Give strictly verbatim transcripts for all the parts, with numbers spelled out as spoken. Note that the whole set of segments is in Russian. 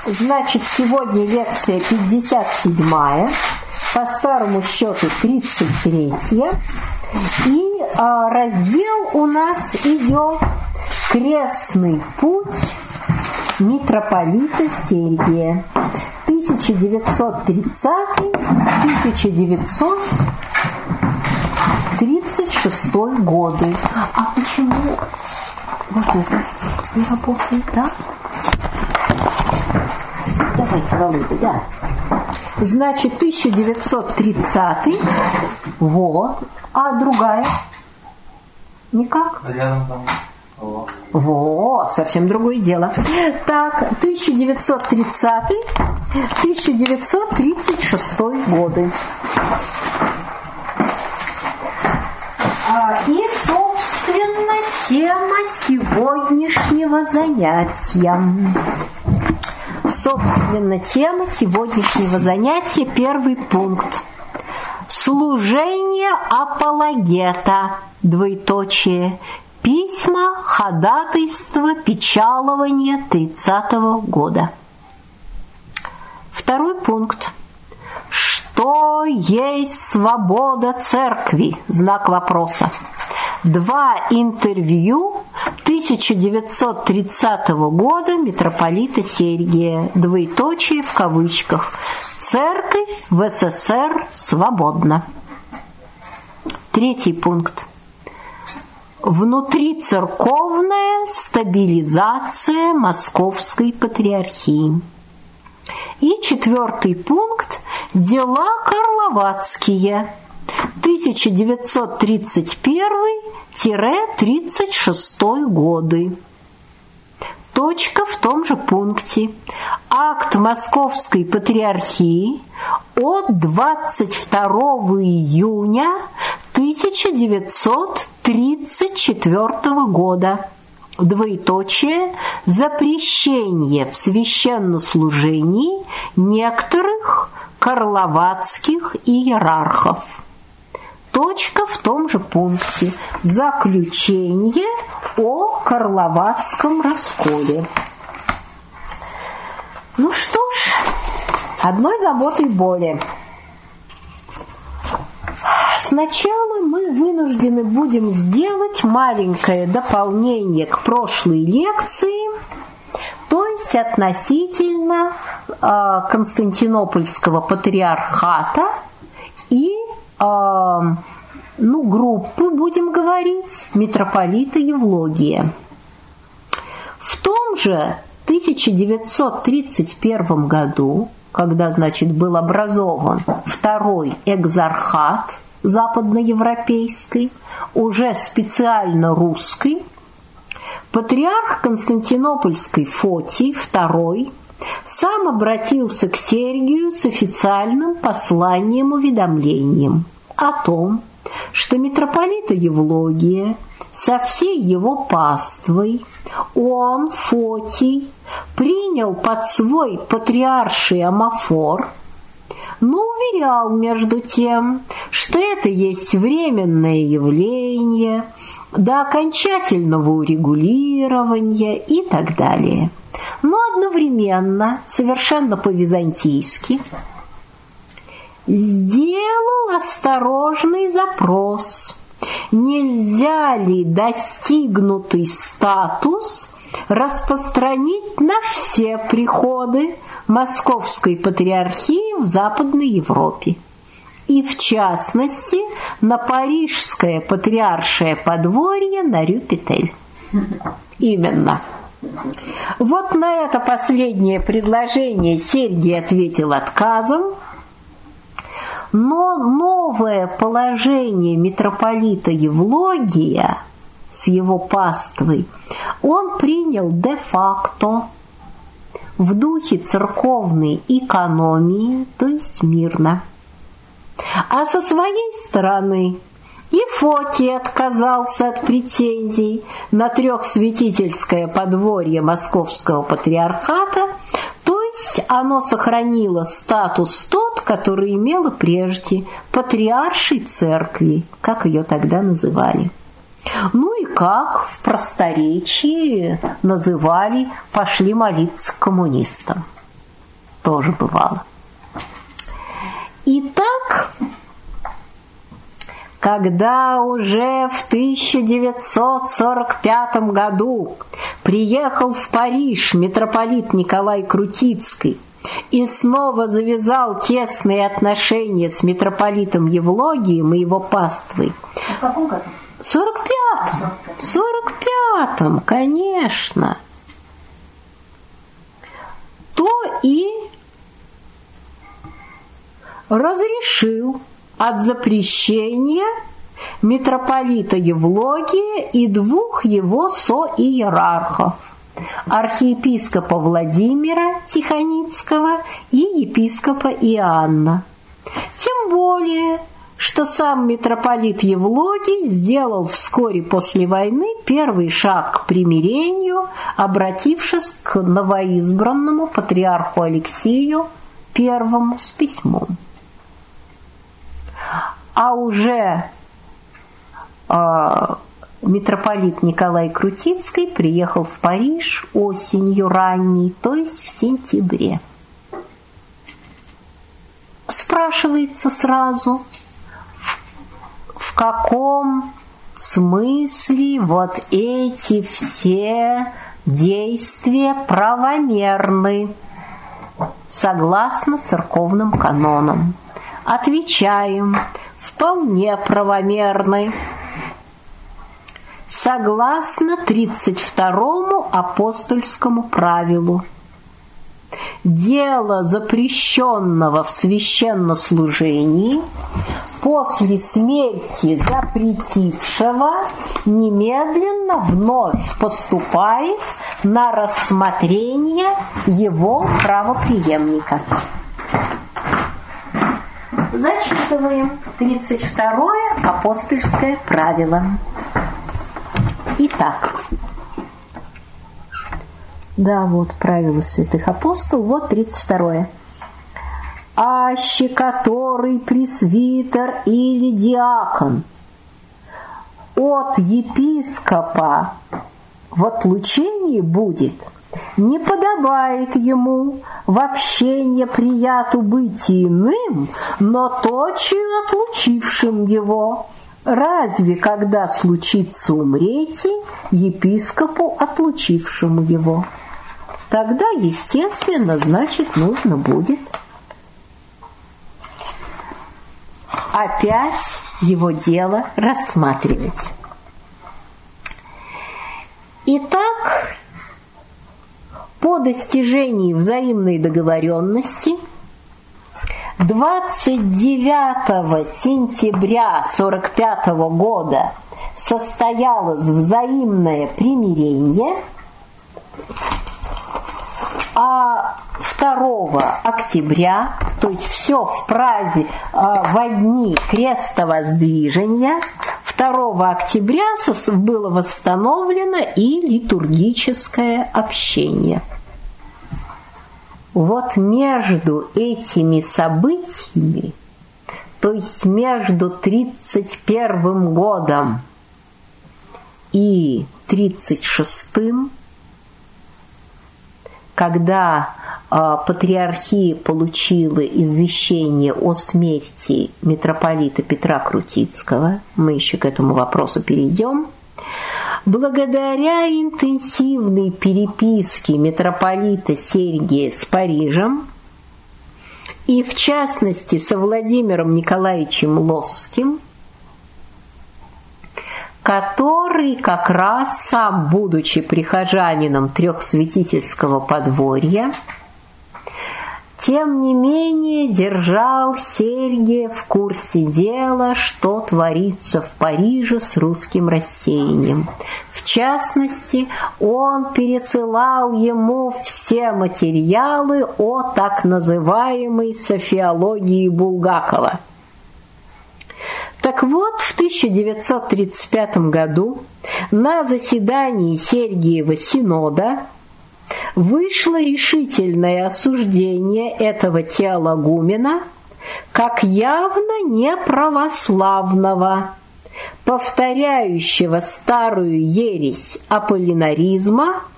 Значит, сегодня лекция пятьдесят седьмая, по старому счету тридцать третья. И а, раздел у нас идет «Крестный путь митрополита Сергия». тысяча девятьсот тридцатый — тысяча девятьсот тридцать шестой годы. А почему вот это не работает, да? Давайте, Володя, да. Значит, тысяча девятьсот тридцатый, вот. А другая? Никак? Рядом там. Вот. Вот, совсем другое дело. Так, тысяча девятьсот тридцатый — тысяча девятьсот тридцать шестой годы. И, собственно, тема сегодняшнего занятия. Собственно, тема сегодняшнего занятия, первый пункт. Служение апологета, двоеточие, письма, ходатайство, печалование тридцатого года. Второй пункт. Что есть свобода церкви? Знак вопроса. Два интервью тысяча девятьсот тридцатого года митрополита Сергия, двоеточие в кавычках. Церковь в СССР свободна. Третий пункт. Внутрицерковная стабилизация Московской патриархии. И четвертый пункт. Дела карловацкие. тысяча девятьсот тридцать первый — тридцать шестой годы. Точка в том же пункте. Акт Московской патриархии от двадцать второго июня тысяча девятьсот тридцать четвёртого года. Двоеточие. Запрещение в священнослужении некоторых карловацких иерархов. Точка в том же пункте. Заключение о карловацком расколе. Ну что ж, одной заботой более. Сначала мы вынуждены будем сделать маленькое дополнение к прошлой лекции, то есть относительно э, Константинопольского патриархата и э, ну, группы, будем говорить, митрополита Евлогия. В том же тысяча девятьсот тридцать первом году, когда, значит, был образован второй экзархат западноевропейский, уже специально русский, патриарх Константинопольской Фотий второй сам обратился к Сергию с официальным посланием-уведомлением о том, что митрополита Евлогия со всей его паствой он, Фотий, принял под свой патриарший амафор, но уверял между тем, что это есть временное явление до окончательного урегулирования и так далее. Но одновременно, совершенно по-византийски, сделал осторожный запрос, нельзя ли достигнутый статус распространить на все приходы Московской патриархии в Западной Европе, и в частности на Парижское патриаршее подворье на Рю-Петель. Именно. Вот на это последнее предложение Сергий ответил отказом, но новое положение митрополита Евлогия с его паствой он принял де-факто, в духе церковной экономии, то есть мирно. А со своей стороны и Фотий отказался от претензий на трехсвятительское подворье Московского патриархата, то есть оно сохранило статус тот, который имело прежде патриаршей церкви, как ее тогда называли. Ну и как в просторечии называли «пошли молиться к коммунистам». тоже бывало. Итак, когда уже в тысяча девятьсот сорок пятом году приехал в Париж митрополит Николай Крутицкий и снова завязал тесные отношения с митрополитом Евлогием и его паствой. В каком году? В сорок пятом. В сорок пятом, конечно. То и разрешил от запрещения митрополита Евлогия и двух его соиерархов, архиепископа Владимира Тихоницкого и епископа Иоанна. Тем более, что сам митрополит Евлогий сделал вскоре после войны первый шаг к примирению, обратившись к новоизбранному патриарху Алексию Первому с письмом. А уже э, митрополит Николай Крутицкий приехал в Париж осенью ранней, то есть в сентябре. Спрашивается сразу, в, в каком смысле вот эти все действия правомерны согласно церковным канонам. Отвечаем: вполне правомерны. Согласно тридцать второму апостольскому правилу. Дело запрещенного в священнослужении после смерти запретившего немедленно вновь поступает на рассмотрение его правопреемника. Зачитываем тридцать второе апостольское правило. Итак, да, вот правило святых апостолов, вот тридцать второе. Аще который пресвитер или диакон от епископа в отлучении будет, не подобает ему в общение прияту быть иным, но точию отлучившим его. Разве когда случится умреть епископу, отлучившему его? Тогда, естественно, значит, нужно будет опять его дело рассматривать. Итак, по достижении взаимной договоренности двадцать девятого сентября сорок пятого года состоялось взаимное примирение, а второго октября, то есть все в праздник, во дни крестовоздвижения, второго октября было восстановлено и литургическое общение. Вот между этими событиями, то есть между тридцать первым годом и тридцать шестым, когда э, патриархия получила извещение о смерти митрополита Петра Крутицкого, мы еще к этому вопросу перейдем, благодаря интенсивной переписке митрополита Сергия с Парижем и, в частности, со Владимиром Николаевичем Лосским, который как раз сам, будучи прихожанином трехсвятительского подворья, тем не менее держал Сергия в курсе дела, что творится в Париже с русским рассеянием. В частности, он пересылал ему все материалы о так называемой софиологии Булгакова. Так вот, в тысяча девятьсот тридцать пятом году на заседании Сергиева Синода вышло решительное осуждение этого теологумена как явно неправославного, повторяющего старую ересь аполлинаризма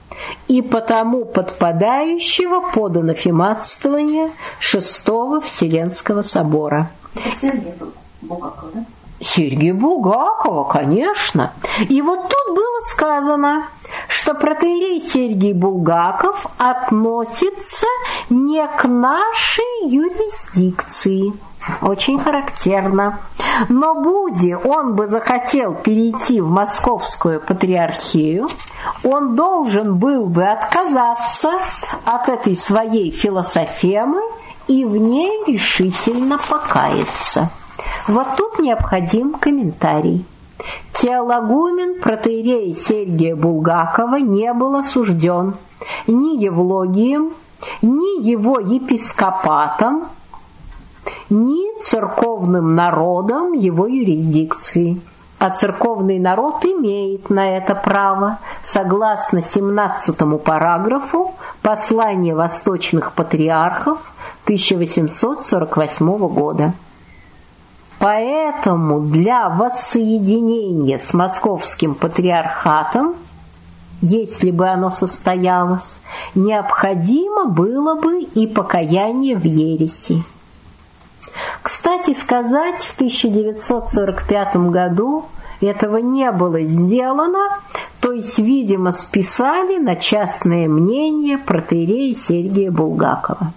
и потому подпадающего под анафематствование Шестого Вселенского собора. Это Сергий Булгаков, да? Сергия Булгакова, конечно. И вот тут было сказано, что протоиерей Сергий Булгаков относится не к нашей юрисдикции. Очень характерно. Но будь он бы захотел перейти в Московскую патриархию, он должен был бы отказаться от этой своей философемы и в ней решительно покаяться. Вот тут необходим комментарий. Теологумен протоиерея Сергия Булгакова не был осужден ни Евлогием, ни его епископатом, ни церковным народом его юрисдикции. А церковный народ имеет на это право, согласно семнадцатому параграфу послания восточных патриархов тысяча восемьсот сорок восьмого года. Поэтому для воссоединения с московским патриархатом, если бы оно состоялось, необходимо было бы и покаяние в ереси. Кстати сказать, в тысяча девятьсот сорок пятом году этого не было сделано, то есть, видимо, списали на частное мнение протоиерея Сергия Булгакова.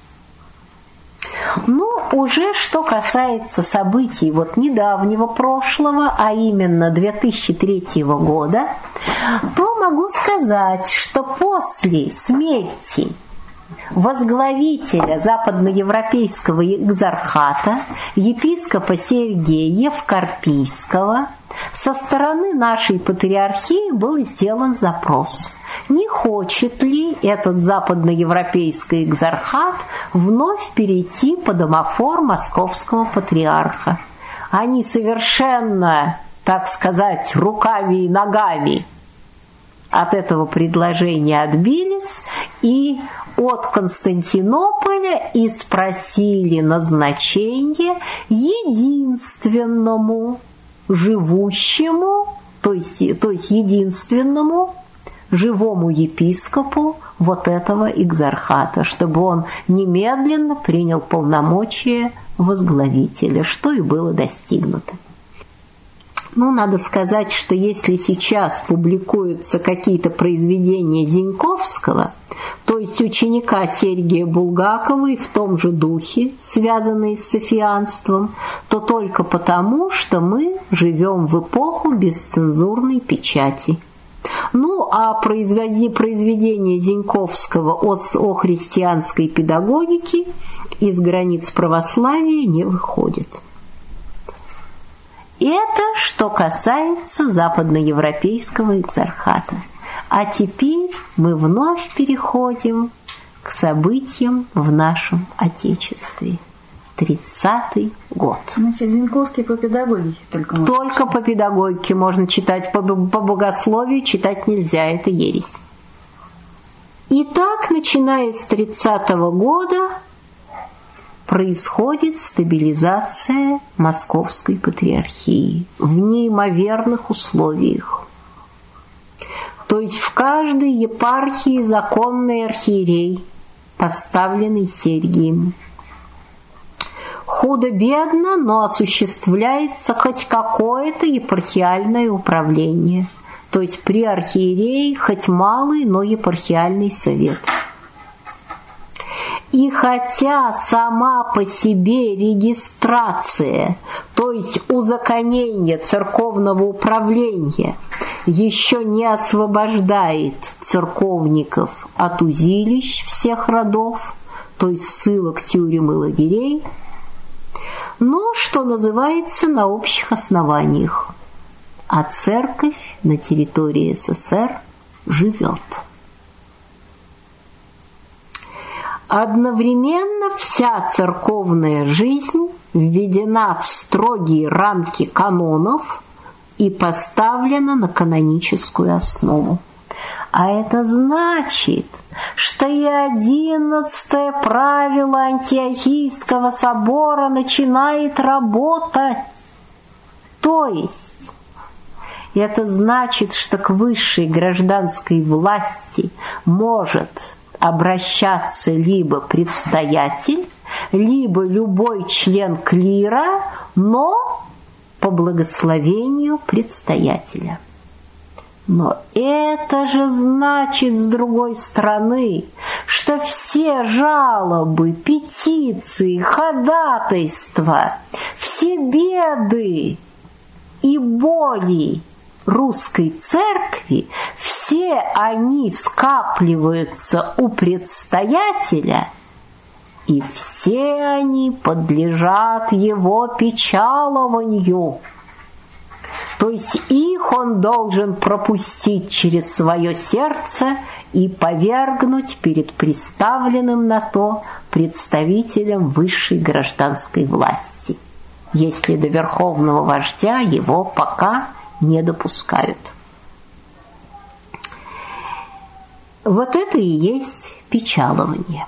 Ну, уже что касается событий вот недавнего прошлого, а именно две тысячи третьего года, то могу сказать, что после смерти возглавителя западноевропейского экзархата, епископа Сергея Евкарпийского, со стороны нашей патриархии был сделан запрос: не хочет ли этот западноевропейский экзархат вновь перейти под домофор московского патриарха. Они совершенно, так сказать, руками и ногами от этого предложения отбились и от Константинополя и спросили назначение единственному живущему, то есть, то есть единственному живому епископу вот этого экзархата, чтобы он немедленно принял полномочия возглавителя, что и было достигнуто. Ну, надо сказать, что если сейчас публикуются какие-то произведения Зиньковского, то есть ученика Сергия Булгакова и в том же духе, связанные с софианством, то только потому, что мы живем в эпоху бесцензурной печати. Ну, а произведения Зиньковского о, о христианской педагогике из границ православия не выходят. Это что касается западноевропейского экзархата. А теперь мы вновь переходим к событиям в нашем Отечестве. тридцатый год. Значит, Зиньковский по педагогике только можно Только читать. По педагогике можно читать, по, по богословию читать нельзя, это ересь. Итак, начиная с тридцатого года происходит стабилизация Московской патриархии в неимоверных условиях. То есть в каждой епархии законный архиерей, поставленный Сергием. Худо-бедно, но осуществляется хоть какое-то епархиальное управление. То есть при архиерее хоть малый, но епархиальный совет. И хотя сама по себе регистрация, то есть узаконение церковного управления, еще не освобождает церковников от узилищ всех родов, то есть ссылок, тюрем и лагерей, но, что называется, на общих основаниях. А церковь на территории СССР живет. Одновременно вся церковная жизнь введена в строгие рамки канонов и поставлена на каноническую основу. А это значит, что и одиннадцатое правило Антиохийского собора начинает работать. То есть Это значит, что к высшей гражданской власти может обращаться либо предстоятель, либо любой член клира, но по благословению предстоятеля. Но это же значит, с другой стороны, что все жалобы, петиции, ходатайства, все беды и боли русской церкви, все они скапливаются у предстоятеля, и все они подлежат его печалованию. То есть их он должен пропустить через свое сердце и повергнуть перед представленным на то представителем высшей гражданской власти, если до верховного вождя его пока не допускают. Вот это и есть печалование.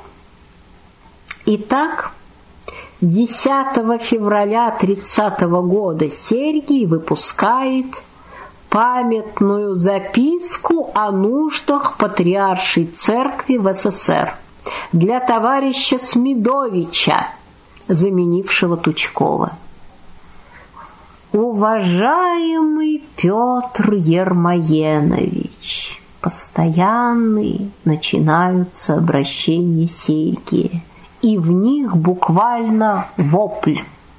Итак, десятого февраля тридцатого года Сергий выпускает памятную записку о нуждах Патриаршей Церкви в СССР для товарища Смедовича, заменившего Тучкова. Уважаемый Петр Ермоенович, постоянные начинаются обращения Сергия, и в них буквально вопль.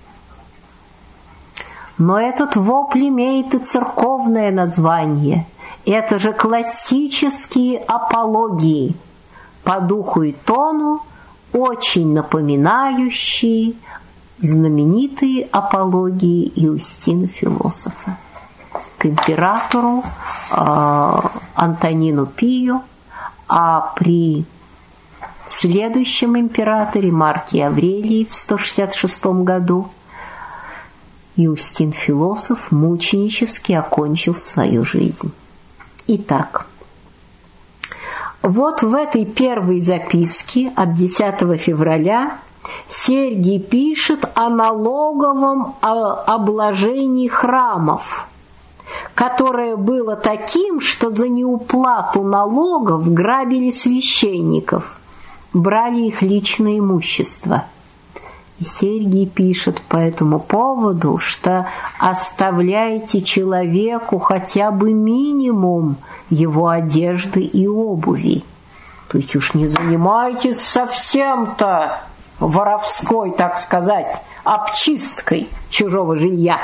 Но этот вопль имеет и церковное название. Это же классические апологии, по духу и тону очень напоминающие знаменитые апологии Иустина Философа к императору э, Антонину Пию, а при следующем императоре Марке Аврелии в сто шестьдесят шестом году Иустин Философ мученически окончил свою жизнь. Итак, вот в этой первой записке от десятого февраля Сергий пишет о налоговом обложении храмов, которое было таким, что за неуплату налогов грабили священников, брали их личное имущество. И Сергий пишет по этому поводу, что оставляйте человеку хотя бы минимум его одежды и обуви. То есть уж не занимайтесь совсем-то воровской, так сказать, обчисткой чужого жилья.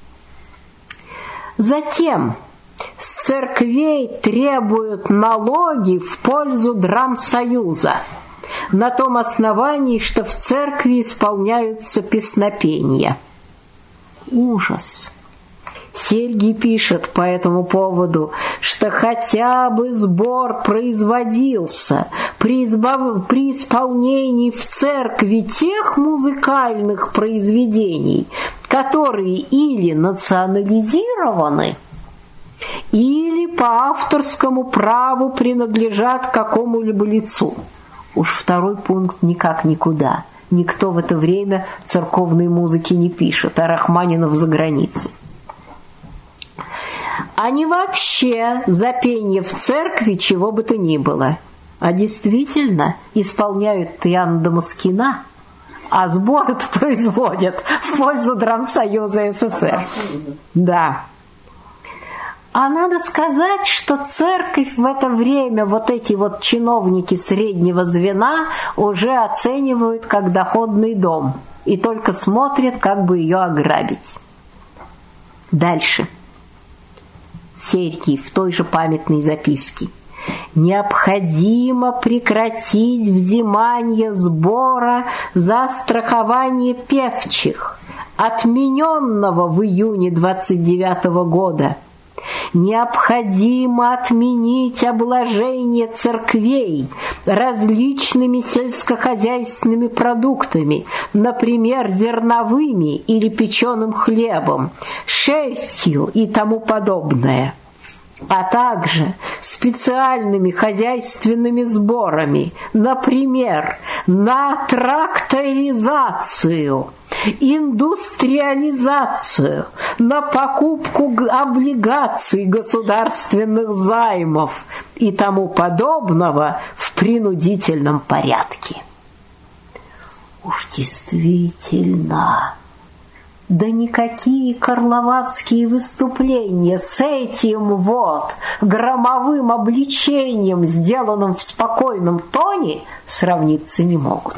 Затем с церквей требуют налоги в пользу драмсоюза на том основании, что в церкви исполняются песнопения. Ужас! Сергий пишет по этому поводу, что хотя бы сбор производился при, избав... при исполнении в церкви тех музыкальных произведений, которые или национализированы, или по авторскому праву принадлежат какому-либо лицу. Уж второй пункт никак никуда. Никто в это время церковной музыки не пишет, а Рахманинов за границей. Они вообще за пение в церкви чего бы то ни было. А действительно исполняют Яна Дамаскина, а сбор производят в пользу Драмсоюза СССР. Да. А надо сказать, что церковь в это время, вот эти вот чиновники среднего звена уже оценивают как доходный дом и только смотрят, как бы ее ограбить. Дальше. Сергий в той же памятной записке. Необходимо прекратить взимание сбора за страхование певчих, отмененного в июне двадцать девятого года. Необходимо отменить обложение церквей различными сельскохозяйственными продуктами, например, зерновыми или печеным хлебом, шерстью и тому подобное, а также специальными хозяйственными сборами, например, на тракторизацию, индустриализацию, на покупку облигаций государственных займов и тому подобного в принудительном порядке. Уж действительно, да никакие карловацкие выступления с этим вот громовым обличением, сделанным в спокойном тоне, сравниться не могут.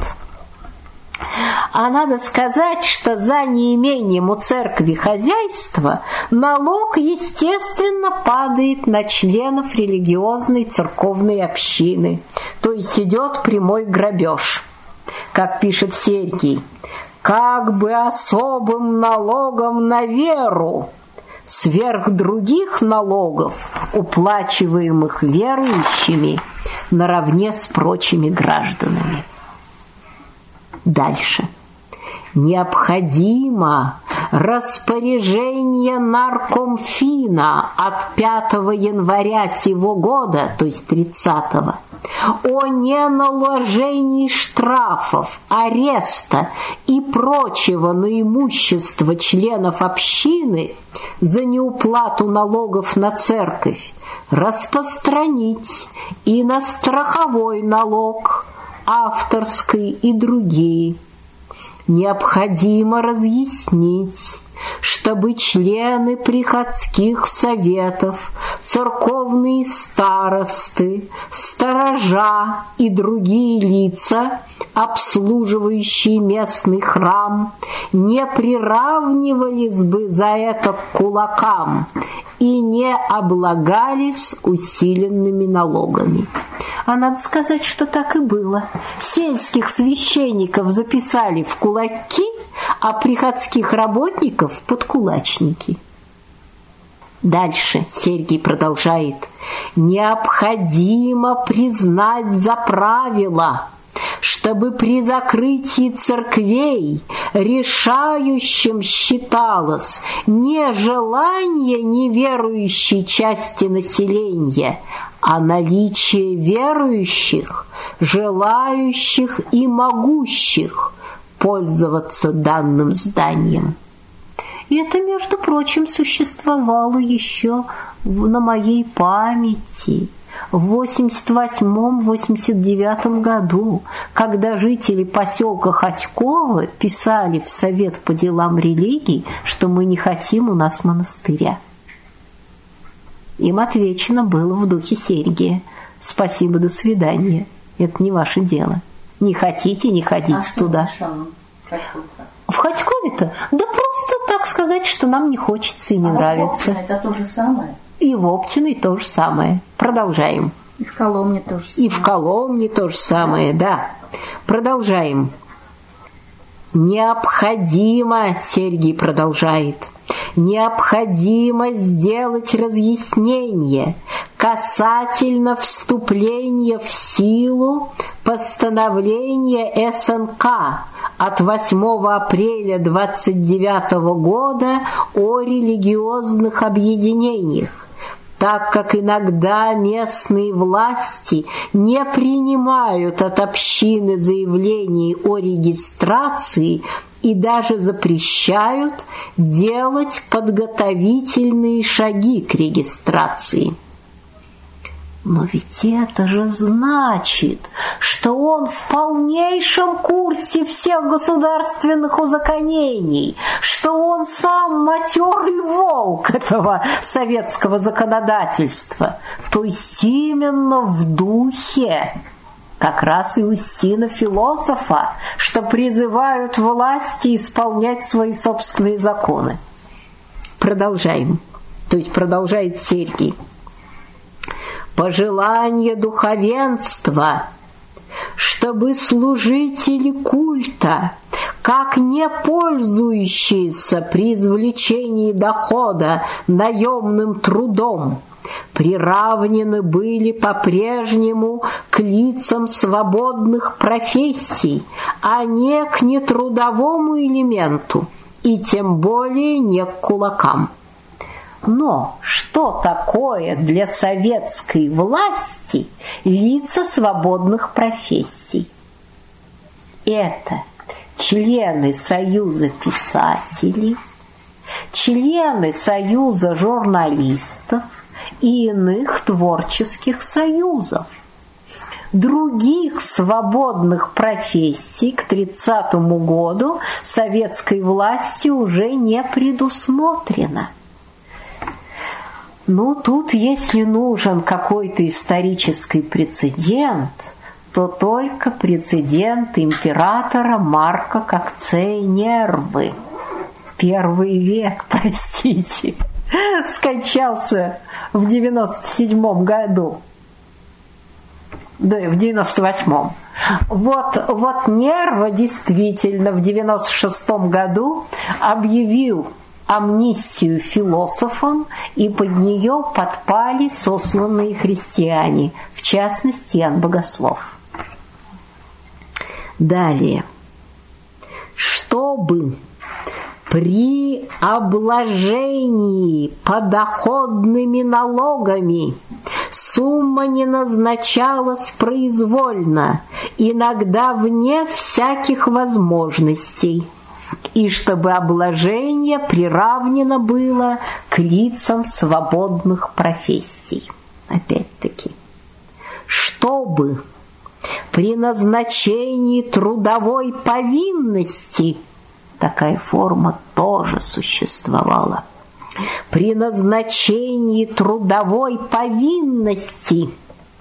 А надо сказать, что за неимением у церкви хозяйства налог, естественно, падает на членов религиозной церковной общины, то есть идет прямой грабеж. Как пишет Сергий, как бы особым налогом на веру, сверх других налогов, уплачиваемых верующими наравне с прочими гражданами. Дальше. Необходимо распоряжение наркомфина от пятого января сего года, то есть тридцатого, о неналожении штрафов, ареста и прочего на имущество членов общины за неуплату налогов на церковь распространить и на страховой налог, авторский и другие. Необходимо разъяснить, чтобы члены приходских советов, церковные старосты, сторожа и другие лица, обслуживающие местный храм, не приравнивались бы за это к кулакам и не облагались усиленными налогами. А надо сказать, что так и было. Сельских священников записали в кулаки, а приходских работников в подкулачники. Дальше Сергий продолжает. Необходимо признать за правило, чтобы при закрытии церквей решающим считалось не желание неверующей части населения, а наличие верующих, желающих и могущих пользоваться данным зданием. И это, между прочим, существовало еще на моей памяти в восемьдесят восьмом — восемьдесят девятом году, когда жители поселка Ходьково писали в Совет по делам религий, что мы не хотим у нас монастыря. Им отвечено было в духе Сергия: спасибо, до свидания, это не ваше дело. Не хотите, не ходите а туда. В Ходькове-то? Да просто так сказать, что нам не хочется и не а нравится. Это то же самое. И в Оптиной то же самое. Продолжаем. И в Коломне то же самое. И в Коломне то же самое, да. да. Продолжаем. Необходимо, Сергий продолжает, необходимо сделать разъяснение касательно вступления в силу постановления эс эн ка от восьмого апреля двадцать девятого года о религиозных объединениях, так как иногда местные власти не принимают от общины заявлений о регистрации и даже запрещают делать подготовительные шаги к регистрации. Но ведь это же значит, что он в полнейшем курсе всех государственных узаконений, что он сам матерый волк этого советского законодательства, то есть именно в духе как раз и Устина философа, что призывают власти исполнять свои собственные законы. Продолжаем. То есть продолжает Сергий. Пожелание духовенства, чтобы служители культа, как не пользующиеся при извлечении дохода наемным трудом, приравнены были по-прежнему к лицам свободных профессий, а не к нетрудовому элементу, и тем более не к кулакам. Но что такое для советской власти лица свободных профессий? Это члены Союза писателей, члены Союза журналистов и иных творческих союзов. Других свободных профессий к тридцатому году советской властью уже не предусмотрено. Ну, тут, если нужен какой-то исторический прецедент, то только прецедент императора Марка Кокцея Нервы. Первый век, простите, скончался в девяносто седьмом году. Да, в девяносто восьмом. Вот, вот Нерва действительно в девяносто шестом году объявил амнистию философам, и под нее подпали сосланные христиане, в частности, Иоанн Богослов. Далее. Чтобы при обложении подоходными налогами сумма не назначалась произвольно, иногда вне всяких возможностей, и чтобы обложение приравнено было к лицам свободных профессий. Опять-таки, чтобы при назначении трудовой повинности, такая форма тоже существовала, при назначении трудовой повинности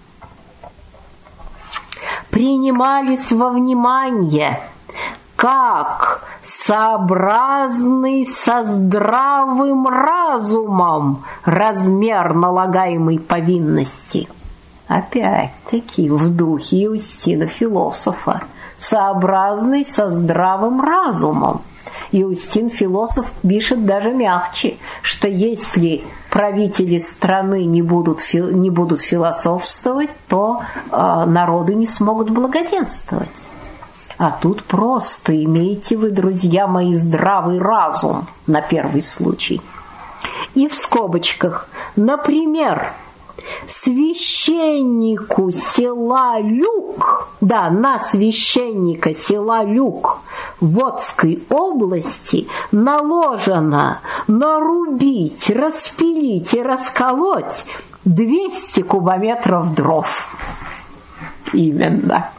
принимались во внимание как сообразный со здравым разумом размер налагаемой повинности. Опять-таки в духе Иустина философа, сообразный со здравым разумом. Иустин философ пишет даже мягче, что если правители страны не будут, не будут философствовать, то э, народы не смогут благоденствовать. А тут просто имейте вы, друзья мои, здравый разум на первый случай. И в скобочках, например, священнику села Люк, да, на священника села Люк Водской области наложено нарубить, распилить и расколоть двести кубометров дров. Именно.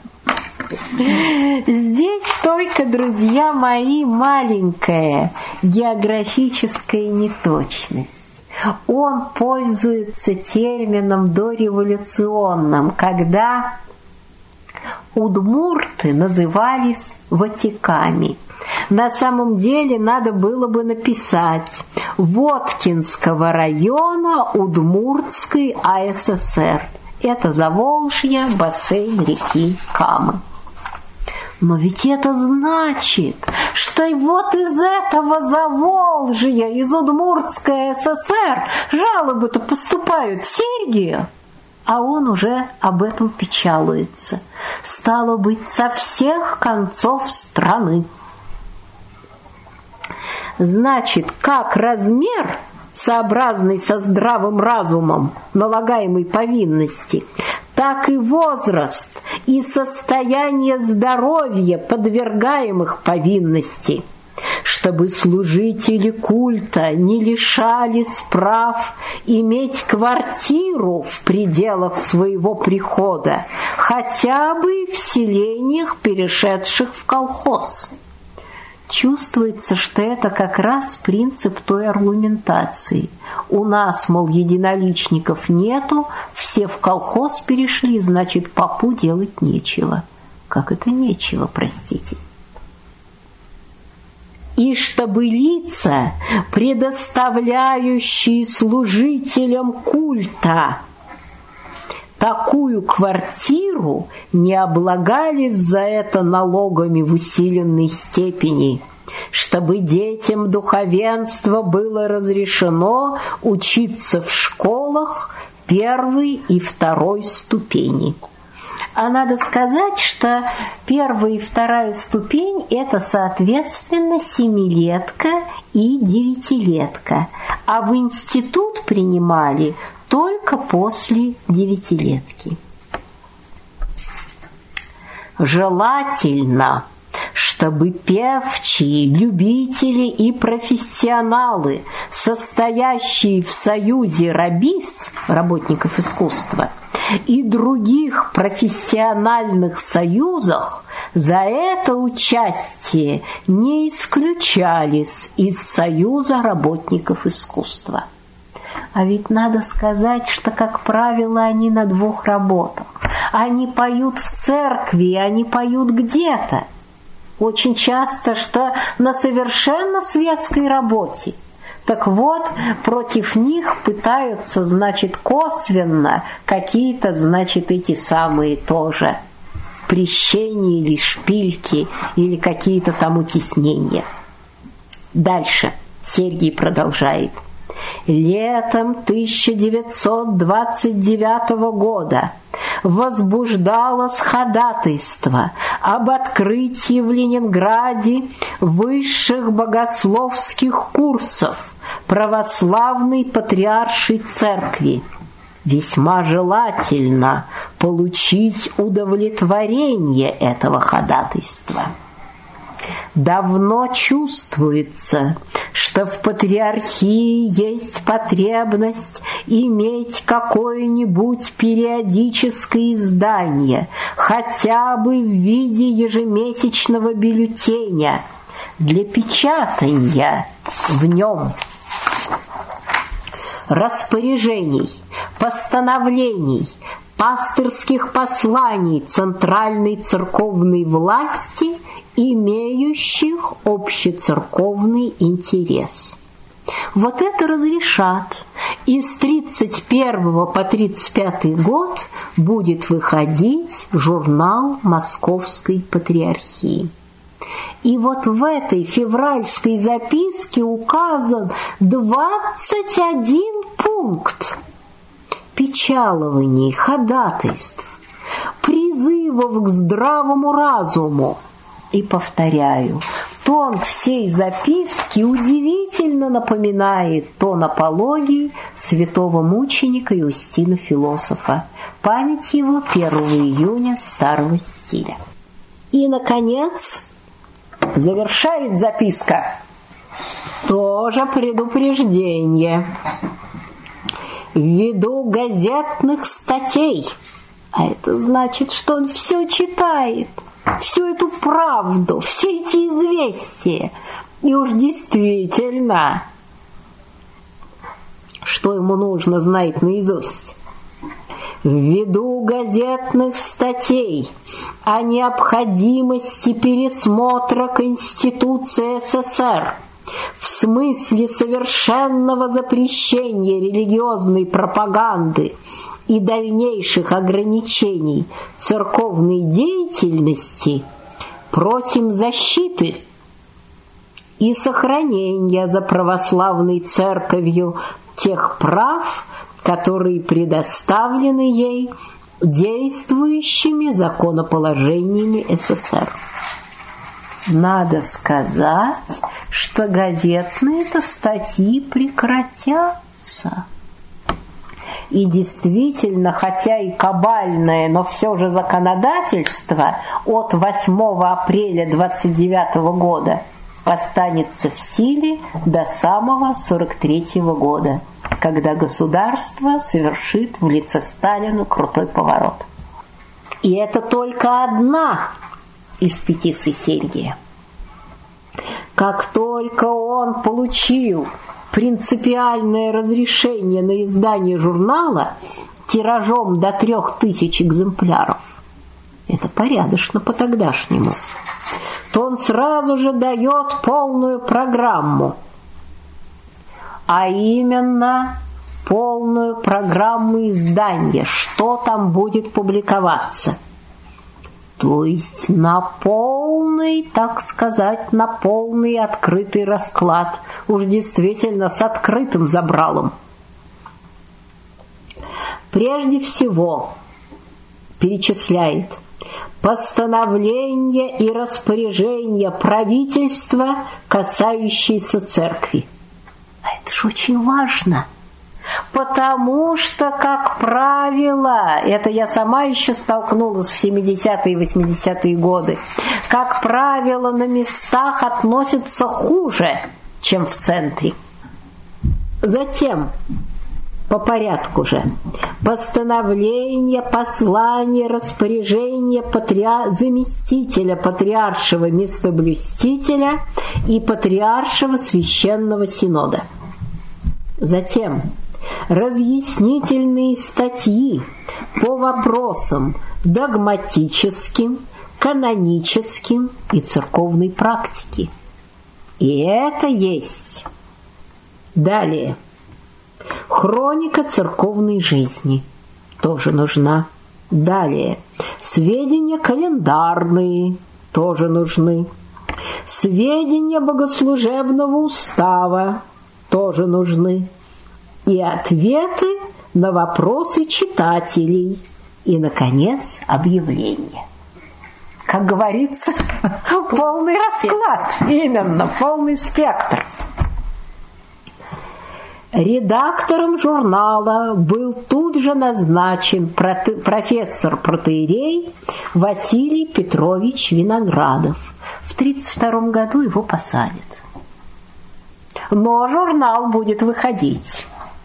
Здесь только, друзья мои, маленькая географическая неточность. Он пользуется термином дореволюционным, когда удмурты назывались ватиками. На самом деле надо было бы написать Воткинского района Удмуртской АССР. Это Заволжье, бассейн реки Камы. Но ведь это значит, что и вот из этого Заволжья, из Удмуртской ССР жалобы-то поступают в Сергию, а он уже об этом печалуется. Стало быть, со всех концов страны. Значит, как размер, сообразный со здравым разумом налагаемой повинности, так и возраст и состояние здоровья подвергаемых повинности, чтобы служители культа не лишались прав иметь квартиру в пределах своего прихода, хотя бы в селениях, перешедших в колхоз. Чувствуется, что это как раз принцип той аргументации. У нас, мол, единоличников нету, все в колхоз перешли, значит, попу делать нечего. Как это нечего, простите? И чтобы лица, предоставляющие служителям культа такую квартиру, не облагались за это налогами в усиленной степени, чтобы детям духовенства было разрешено учиться в школах первой и второй ступени. А надо сказать, что первая и вторая ступень – это, соответственно, семилетка и девятилетка, а в институт принимали только после девятилетки. Желательно, чтобы певчие, любители и профессионалы, состоящие в союзе рабис, работников искусства, и других профессиональных союзах за это участие не исключались из союза работников искусства. А ведь надо сказать, что, как правило, они на двух работах. Они поют в церкви, они поют где-то. Очень часто, что на совершенно светской работе. Так вот, против них пытаются, значит, косвенно какие-то, значит, эти самые тоже прещения или шпильки, или какие-то там утеснения. Дальше Сергий продолжает. Летом тысяча девятьсот двадцать девятого года возбуждалось ходатайство об открытии в Ленинграде высших богословских курсов православной патриаршей церкви. Весьма желательно получить удовлетворение этого ходатайства. Давно чувствуется, что в патриархии есть потребность иметь какое-нибудь периодическое издание, хотя бы в виде ежемесячного бюллетеня, для печатания в нем распоряжений, постановлений, пастырских посланий центральной церковной власти, имеющих общецерковный интерес. Вот это разрешат, и с тридцать первого по тридцать пятый год будет выходить журнал Московской патриархии. И вот в этой февральской записке указан двадцать один пункт печалований, ходатайств, призывов к здравому разуму. И повторяю, тон всей записки удивительно напоминает тон апологии святого мученика Иустина Философа. Память его первого июня старого стиля. И, наконец, завершает записка тоже предупреждение. Ввиду газетных статей, а это значит, что он все читает, всю эту правду, все эти известия, и уж действительно, что ему нужно знать наизусть. Ввиду газетных статей о необходимости пересмотра Конституции СССР в смысле совершенного запрещения религиозной пропаганды и дальнейших ограничений церковной деятельности, просим защиты и сохранения за православной церковью тех прав, которые предоставлены ей действующими законоположениями СССР. Надо сказать, что газетные-то статьи прекратятся. И действительно, хотя и кабальное, но все же законодательство от восьмого апреля двадцать девятого года останется в силе до самого сорок третьего года, когда государство совершит в лице Сталина крутой поворот. И это только одна из петиций Сергия. Как только он получил принципиальное разрешение на издание журнала тиражом до трех тысяч экземпляров, это порядочно по тогдашнему, то он сразу же дает полную программу, а именно полную программу издания, что там будет публиковаться. То есть на полный, так сказать, на полный открытый расклад, уж действительно с открытым забралом. Прежде всего, перечисляет постановления и распоряжения правительства, касающиеся церкви. А это же очень важно. Потому что, как правило, это я сама еще столкнулась в семидесятые и восьмидесятые годы, как правило, на местах относятся хуже, чем в центре. Затем, по порядку же, постановление, послание, распоряжение патриар... заместителя патриаршего местоблюстителя и патриаршего священного синода. Затем разъяснительные статьи по вопросам догматическим, каноническим и церковной практики. И это есть. Далее. Хроника церковной жизни тоже нужна. Далее. Сведения календарные тоже нужны. Сведения богослужебного устава тоже нужны. И ответы на вопросы читателей. И, наконец, объявление. Как говорится, полный расклад. Именно, полный спектр. Редактором журнала был тут же назначен профессор-протоиерей Василий Петрович Виноградов. В тридцать втором году его посадят. Но журнал будет выходить.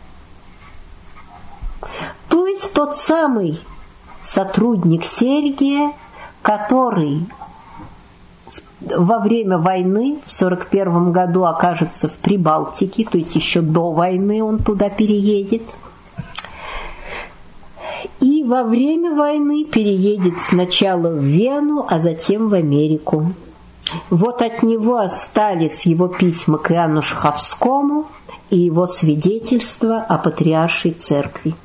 То есть тот самый сотрудник Сергия, который во время войны в сорок первом году окажется в Прибалтике, то есть еще до войны он туда переедет. И во время войны переедет сначала в Вену, а затем в Америку. Вот от него остались его письма к Иоанну Шаховскому и его свидетельство о патриаршей церкви.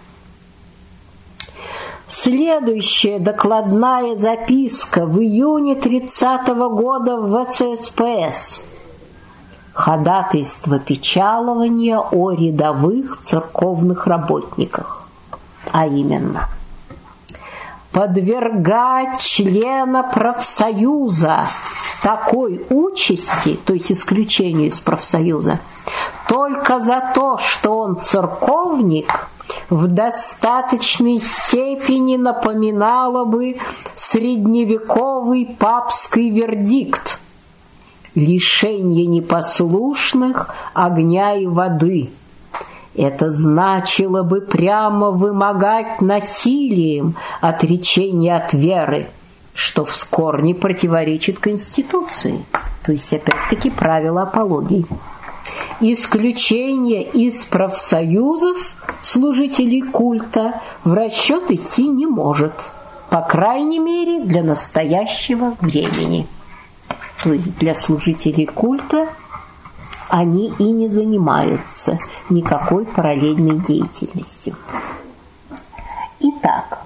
Следующая докладная записка в июне тридцатого года в ВЦСПС. Ходатайство печалования о рядовых церковных работниках. А именно, подвергать члена профсоюза такой участи, то есть исключению из профсоюза, только за то, что он церковник, в достаточной степени напоминало бы средневековый папский вердикт: лишение непослушных огня и воды. Это значило бы прямо вымогать насилием отречение от веры, что в корне противоречит Конституции, то есть опять-таки правила апологии. Исключение из профсоюзов служителей культа в расчет идти не может, по крайней мере для настоящего времени. То есть для служителей культа они и не занимаются никакой параллельной деятельностью. Итак,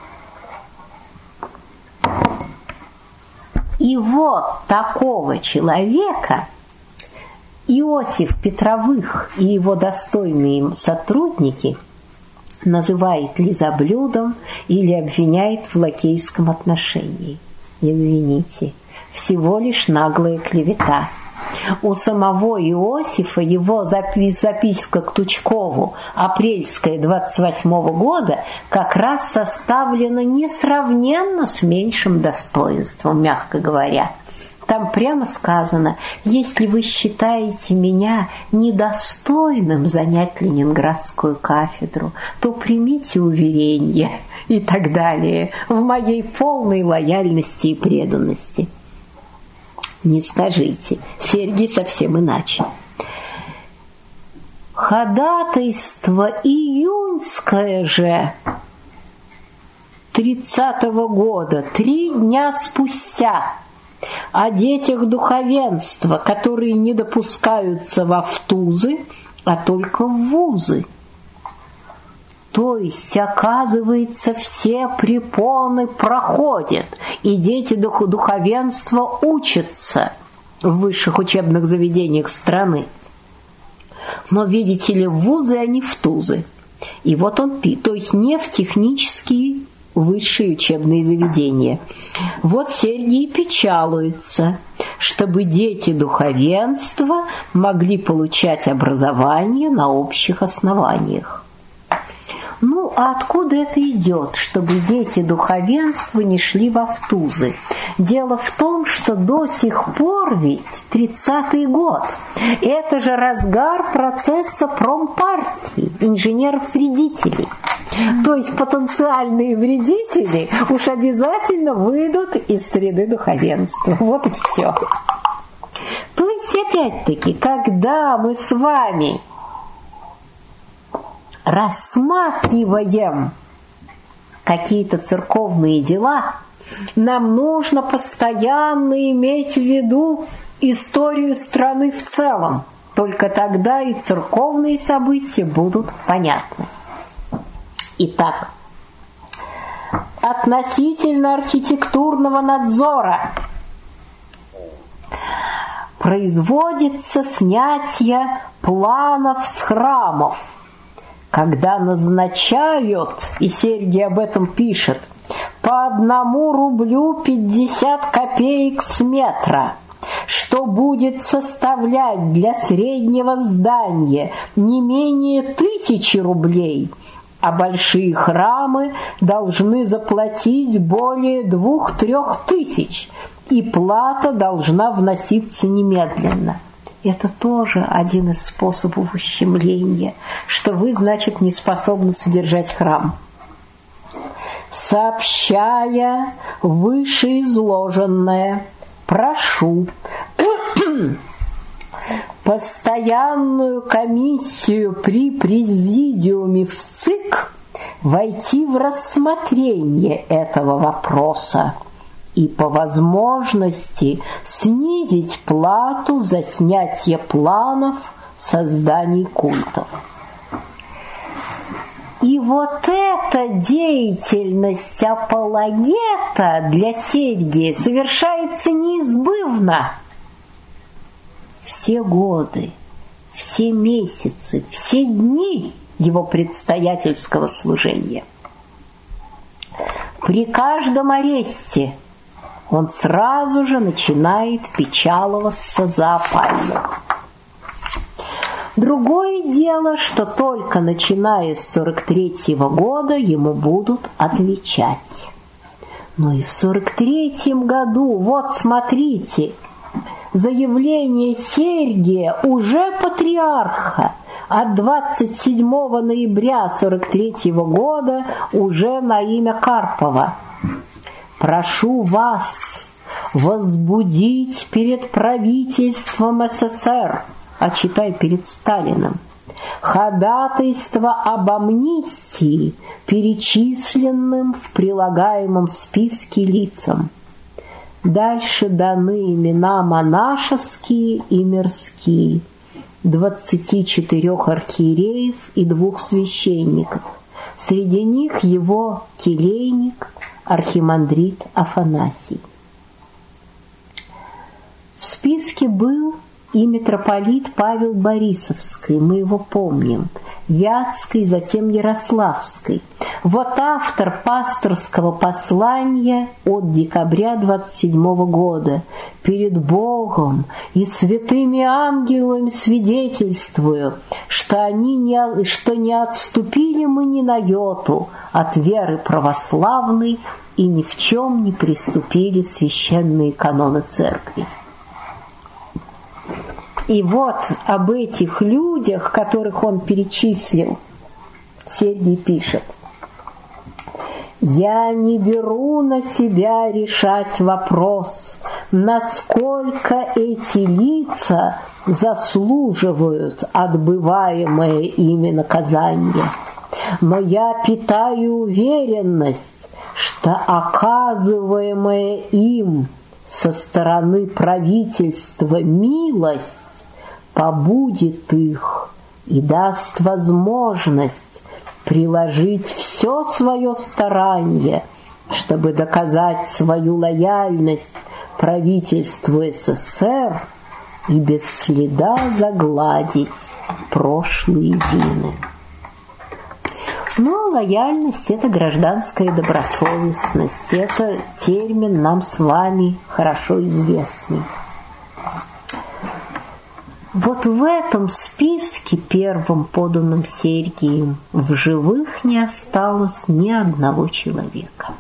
и вот такого человека Иосиф Петровых и его достойные им сотрудники называет лизоблюдом или обвиняет в лакейском отношении. Извините, всего лишь наглая клевета. У самого Иосифа его записка к Тучкову, апрельская двадцать восьмого года, как раз составлена несравненно с меньшим достоинством, мягко говоря. Там прямо сказано: если вы считаете меня недостойным занять ленинградскую кафедру, то примите уверение и так далее в моей полной лояльности и преданности. Не скажите, Сергий совсем иначе. Ходатайство июньское же тридцатого года, три дня спустя, о детях духовенства, которые не допускаются во втузы, а только в вузы. То есть, оказывается, все препоны проходят, и дети дух- духовенства учатся в высших учебных заведениях страны. Но, видите ли, в вузы, а не в тузы. И вот он, то есть не в технические высшие учебные заведения. Вот Сергий печалуется, чтобы дети духовенства могли получать образование на общих основаниях. Ну, а откуда это идет, чтобы дети духовенства не шли в Автузы? Дело в том, что до сих пор ведь тридцатый год. Это же разгар процесса промпартии, инженеров-вредителей. То есть потенциальные вредители уж обязательно выйдут из среды духовенства. Вот и все. То есть, опять-таки, когда мы с вами рассматриваем какие-то церковные дела, нам нужно постоянно иметь в виду историю страны в целом. Только тогда и церковные события будут понятны. Итак, относительно архитектурного надзора производится снятие планов с храмов, когда назначают, и Сергий об этом пишет, по одному рублю пятьдесят копеек с метра, что будет составлять для среднего здания не менее тысячи рублей, а большие храмы должны заплатить более двух-трех тысяч, и плата должна вноситься немедленно. Это тоже один из способов ущемления, что вы, значит, не способны содержать храм. Сообщая вышеизложенное, прошу постоянную комиссию при президиуме в ЦИК войти в рассмотрение этого вопроса и по возможности снизить плату за снятие планов созданий культов. И вот эта деятельность апологета для Сергия совершается неизбывно. Все годы, все месяцы, все дни его предстоятельского служения. При каждом аресте он сразу же начинает печаловаться за опальных. Другое дело, что только начиная с сорок третьего года ему будут отвечать. Но и в сорок третьем году, вот смотрите, заявление Сергия, уже патриарха, от двадцать седьмого ноября сорок третьего года уже на имя Карпова. Прошу вас возбудить перед правительством СССР, а читай перед Сталиным, ходатайство об амнистии перечисленным в прилагаемом списке лицам. Дальше даны имена монашеские и мирские, двадцати четырех архиереев и двух священников. Среди них его келейник, архимандрит Афанасий. В списке был и митрополит Павел Борисовский, мы его помним, Вятской, затем Ярославской. Вот автор пасторского послания от декабря двадцать седьмого года. «Перед Богом и святыми ангелами свидетельствую, что, они не, что не отступили мы ни на йоту от веры православной и ни в чем не приступили священные каноны церкви». И вот об этих людях, которых он перечислил, Сергий пишет: «Я не беру на себя решать вопрос, насколько эти лица заслуживают отбываемое ими наказание, но я питаю уверенность, что оказываемая им со стороны правительства милость побудит их и даст возможность приложить все свое старание, чтобы доказать свою лояльность правительству СССР и без следа загладить прошлые вины». Но лояльность – это гражданская добросовестность, это термин нам с вами хорошо известный. Вот в этом списке, первым поданным Сергием, в живых не осталось ни одного человека.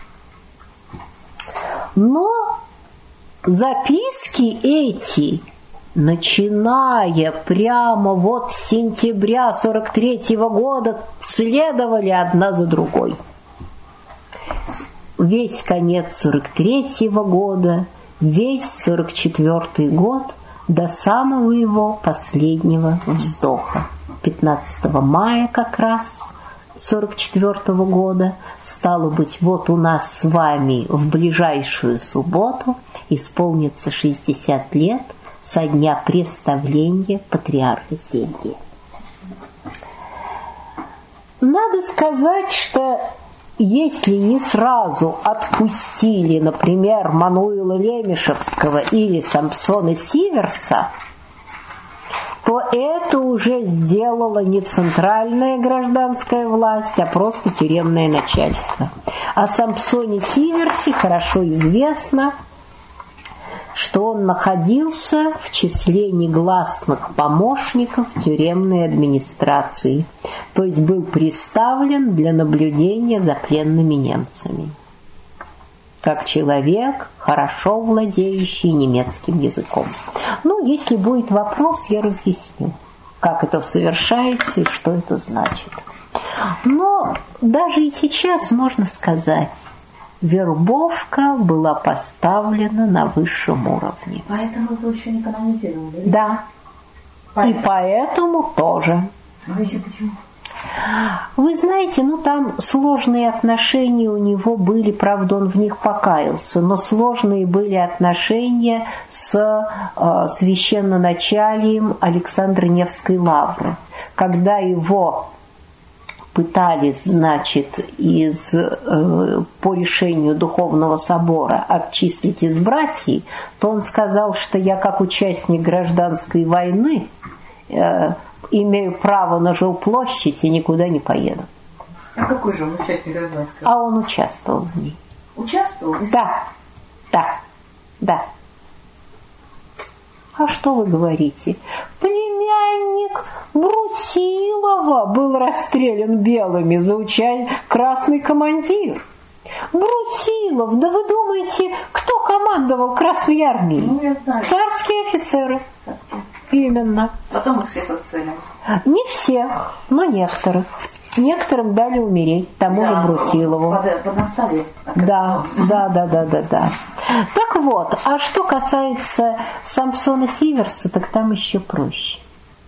Но записки эти, начиная прямо вот с сентября сорок третьего года, следовали одна за другой. Весь конец сорок третьего года, весь сорок четвёртый год, до самого его последнего вздоха. пятнадцатого мая как раз сорок четвёртого года, стало быть, вот у нас с вами в ближайшую субботу исполнится шестьдесят лет со дня представления патриарха Сергия. Надо сказать, что если не сразу отпустили, например, Мануила Лемешевского или Самсона Сиверса, то это уже сделала не центральная гражданская власть, а просто тюремное начальство. О Самсоне Сиверсе хорошо известно, что он находился в числе негласных помощников тюремной администрации, то есть был представлен для наблюдения за пленными немцами, как человек, хорошо владеющий немецким языком. Ну, если будет вопрос, я разъясню, как это совершается и что это значит. Но даже и сейчас можно сказать, вербовка была поставлена на высшем уровне. Поэтому его еще не канонизировали? Да. Поэтому. И поэтому тоже. А еще почему? Вы знаете, ну там сложные отношения у него были, правда, он в них покаялся, но сложные были отношения с э, священноначалием Александра Невской лавры, когда его пытались, значит, из, э, по решению Духовного собора отчислить из братьев, то он сказал, что я как участник гражданской войны э, имею право на жилплощадь и никуда не поеду. А какой же он участник гражданской? А он участвовал в ней. Участвовал? Да, да, да. А что вы говорите? Племянник Брусилова был расстрелян белыми за участие, красный командир. Брусилов, да вы думаете, кто командовал Красной армией? Ну, я знаю. Царские офицеры. Царские. Именно. Потом их всех расстреляли. Не всех, но некоторых. Некоторым дали умереть, тому да, же Брусилову. Под, под наставе. Да, да, да, да, да, да. Так вот, а что касается Самсона Сиверса, так там еще проще.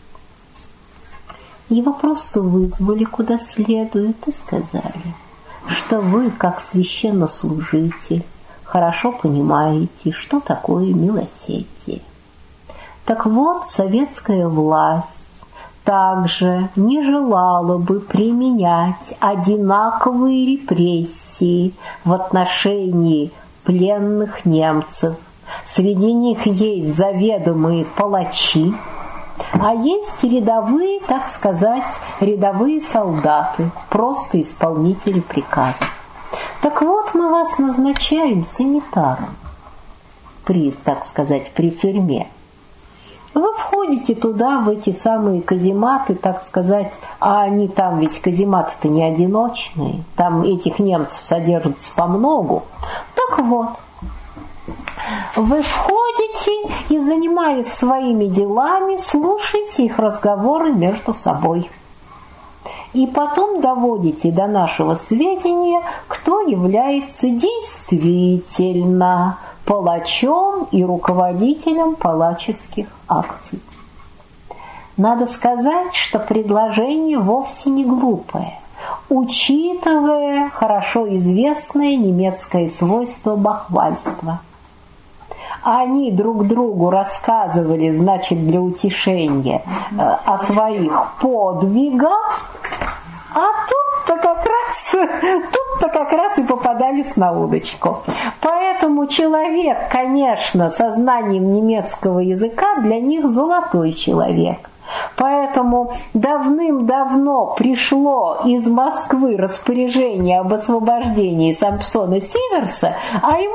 Его просто вызвали куда следует и сказали, что вы, как священнослужитель, хорошо понимаете, что такое милосердие. Так вот, советская власть также не желала бы применять одинаковые репрессии в отношении пленных немцев. Среди них есть заведомые палачи, а есть рядовые, так сказать, рядовые солдаты, просто исполнители приказов. Так вот, мы вас назначаем санитаром при, так сказать, при тюрьме. Вы входите туда, в эти самые казематы, так сказать, а они там ведь казематы-то не одиночные, там этих немцев содержится помногу. Так вот, вы входите и, занимаясь своими делами, слушаете их разговоры между собой. И потом доводите до нашего сведения, кто является действительно палачом и руководителем палаческих акций. Надо сказать, что предложение вовсе не глупое, учитывая хорошо известное немецкое свойство бахвальства. Они друг другу рассказывали, значит, для утешения э, о своих подвигах, а тут-то как раз, тут-то как раз и попадались на удочку. Поэтому человек, конечно, со знанием немецкого языка для них золотой человек. Поэтому давным-давно пришло из Москвы распоряжение об освобождении Самсона Сиверса, а ему его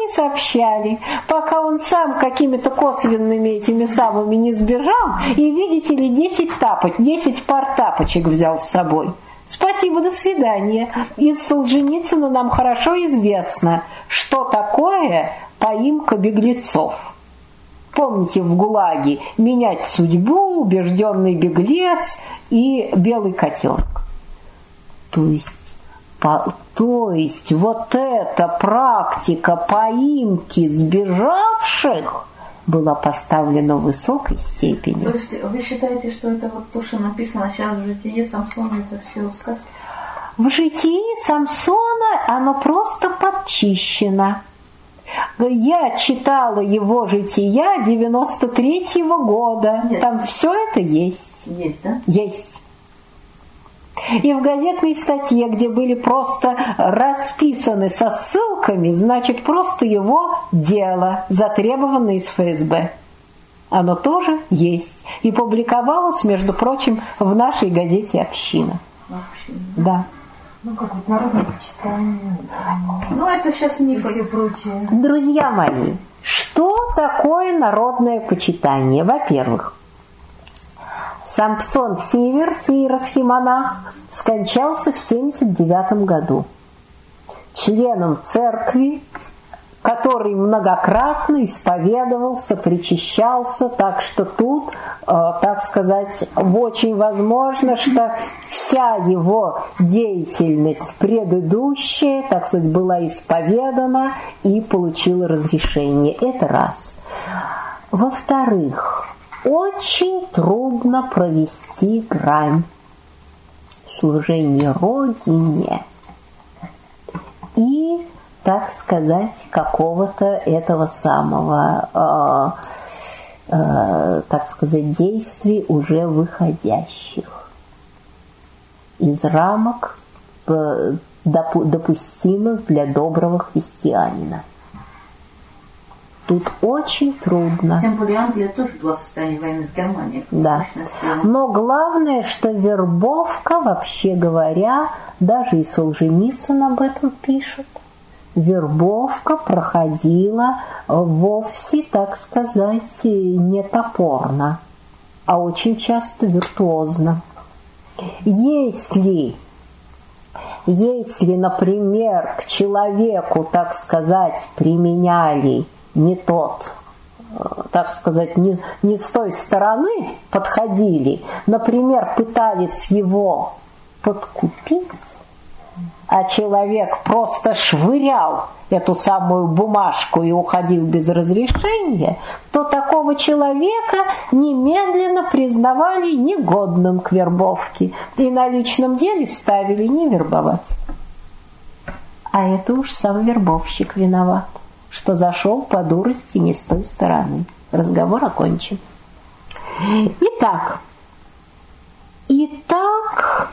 не сообщали, пока он сам какими-то косвенными этими самыми не сбежал, и, видите ли, десять тапоч, десять пар тапочек взял с собой. Спасибо, до свидания. Из Солженицына нам хорошо известно, что такое поимка беглецов. Помните в ГУЛАГе «Менять судьбу», «Убежденный беглец» и «Белый котенок». То есть, по, то есть вот эта практика поимки сбежавших была поставлена в высокой степени. То есть вы считаете, что это вот то, что написано сейчас в «Житие Самсона», это все сказки? В «Житии Самсона» оно просто подчищено. Я читала его «Жития» девяносто третьего года. Нет. Там все это есть. Есть, да? Есть. И в газетной статье, где были просто расписаны со ссылками, значит, просто его дело, затребованное из ФСБ. Оно тоже есть. И публиковалось, между прочим, в нашей газете «Община». Община. Да. Ну, какое-то народное почитание. Ну, это сейчас мифы. И все прочее. Друзья мои, что такое народное почитание? Во-первых, Сампсон Северс, иеросхимонах, скончался в семьдесят девятом году. Членом церкви, который многократно исповедовался, причащался, так что тут, э, так сказать, очень возможно, что вся его деятельность предыдущая, так сказать, была исповедана и получила разрешение. Это раз. Во-вторых, очень трудно провести грань служения Родине и, так сказать, какого-то этого самого, э, э, так сказать, действий, уже выходящих из рамок э, допу- допустимых для доброго христианина. Тут очень трудно. Тем более Англия тоже была в состоянии войны с Германией. Да. Но главное, что вербовка, вообще говоря, даже и Солженицын об этом пишет, вербовка проходила вовсе, так сказать, не топорно, а очень часто виртуозно. Если, если, например, к человеку, так сказать, применяли не тот, так сказать, не, не с той стороны подходили, например, пытались его подкупить, а человек просто швырял эту самую бумажку и уходил без разрешения, то такого человека немедленно признавали негодным к вербовке и на личном деле ставили не вербовать. А это уж сам вербовщик виноват, что зашел по дурости не с той стороны. Разговор окончен. Итак, итак,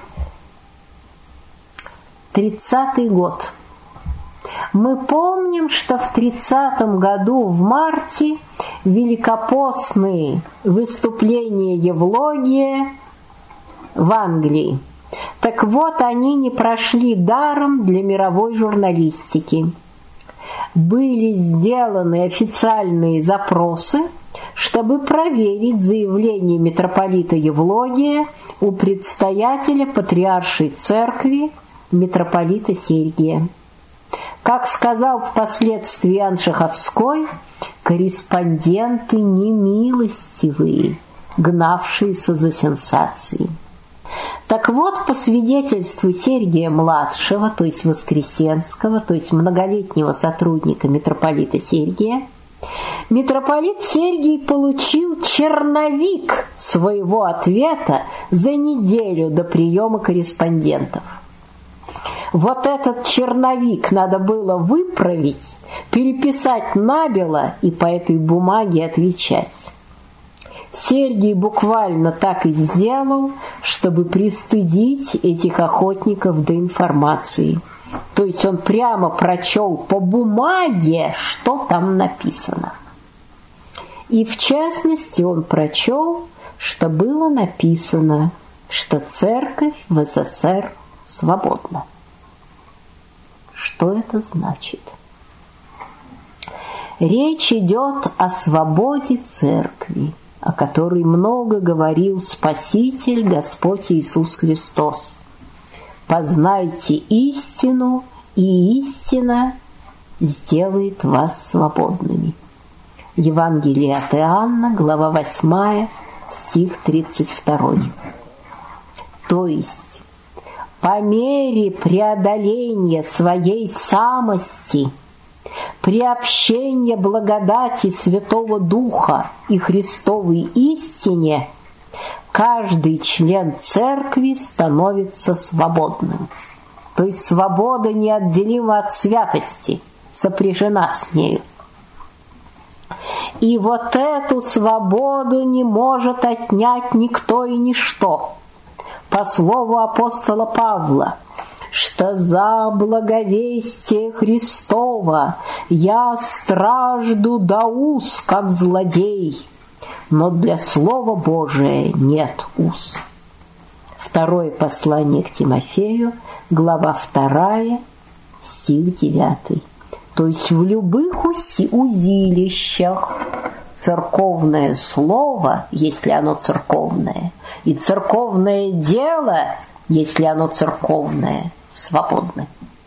тридцатый год. Мы помним, что в тридцатом году в марте великопостные выступления Евлогия в Англии. Так вот, они не прошли даром для мировой журналистики. Были сделаны официальные запросы, чтобы проверить заявление митрополита Евлогия у предстоятеля Патриаршей Церкви митрополита Сергия. Как сказал впоследствии Иоанн Шаховской, корреспонденты немилостивые, гнавшиеся за сенсацией. Так вот, по свидетельству Сергия-младшего, то есть Воскресенского, то есть многолетнего сотрудника митрополита Сергия, митрополит Сергий получил черновик своего ответа за неделю до приема корреспондентов. Вот этот черновик надо было выправить, переписать набело и по этой бумаге отвечать. Сергий буквально так и сделал, чтобы пристыдить этих охотников до информации. То есть он прямо прочел по бумаге, что там написано. И в частности он прочел, что было написано, что церковь в СССР свободна. Что это значит? Речь идет о свободе церкви, о которой много говорил Спаситель Господь Иисус Христос. «Познайте истину, и истина сделает вас свободными». Евангелие от Иоанна, глава восьмая, стих тридцать второй. То есть, по мере преодоления своей самости, приобщения благодати Святого Духа и Христовой истине, каждый член церкви становится свободным. То есть свобода неотделима от святости, сопряжена с нею. И вот эту свободу не может отнять никто и ничто. По слову апостола Павла, что за благовестие Христова я стражду до уз, как злодей, но для Слова Божия нет уз. Второе послание к Тимофею, глава вторая, стих девятый. То есть в любых узилищах церковное слово, если оно церковное, и церковное дело, если оно церковное, свободны.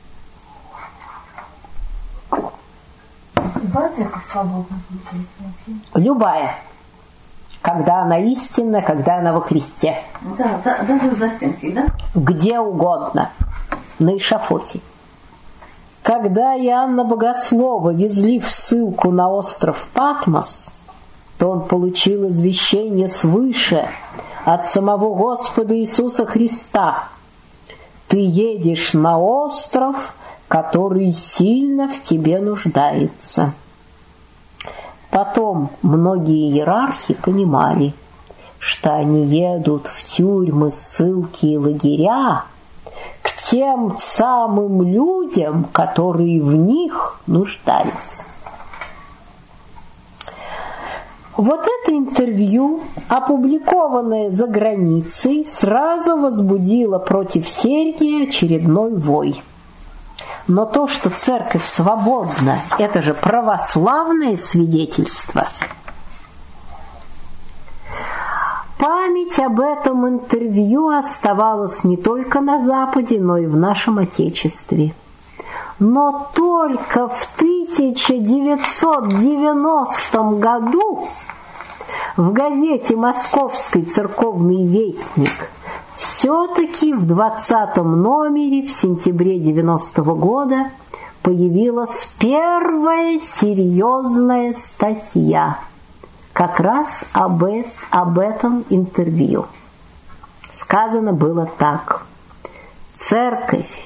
Любая церковь свободна? Любая. Когда она истинна, когда она во Христе. Да, да, даже в застенке, да? Где угодно. На эшафоте. Когда Иоанна Богослова везли в ссылку на остров Патмос, то он получил извещение свыше от самого Господа Иисуса Христа. Ты едешь на остров, который сильно в тебе нуждается. Потом многие иерархи понимали, что они едут в тюрьмы, ссылки и лагеря к тем самым людям, которые в них нуждались. Вот это интервью, опубликованное за границей, сразу возбудило против Сергия очередной вой. Но то, что церковь свободна, это же православное свидетельство. Память об этом интервью оставалась не только на Западе, но и в нашем Отечестве. Но только в тысяча девятьсот девяностом году в газете «Московский церковный вестник» все-таки в двадцатом номере в сентябре девяностого года появилась первая серьезная статья как раз об, э- об этом интервью. Сказано было так: «Церковь,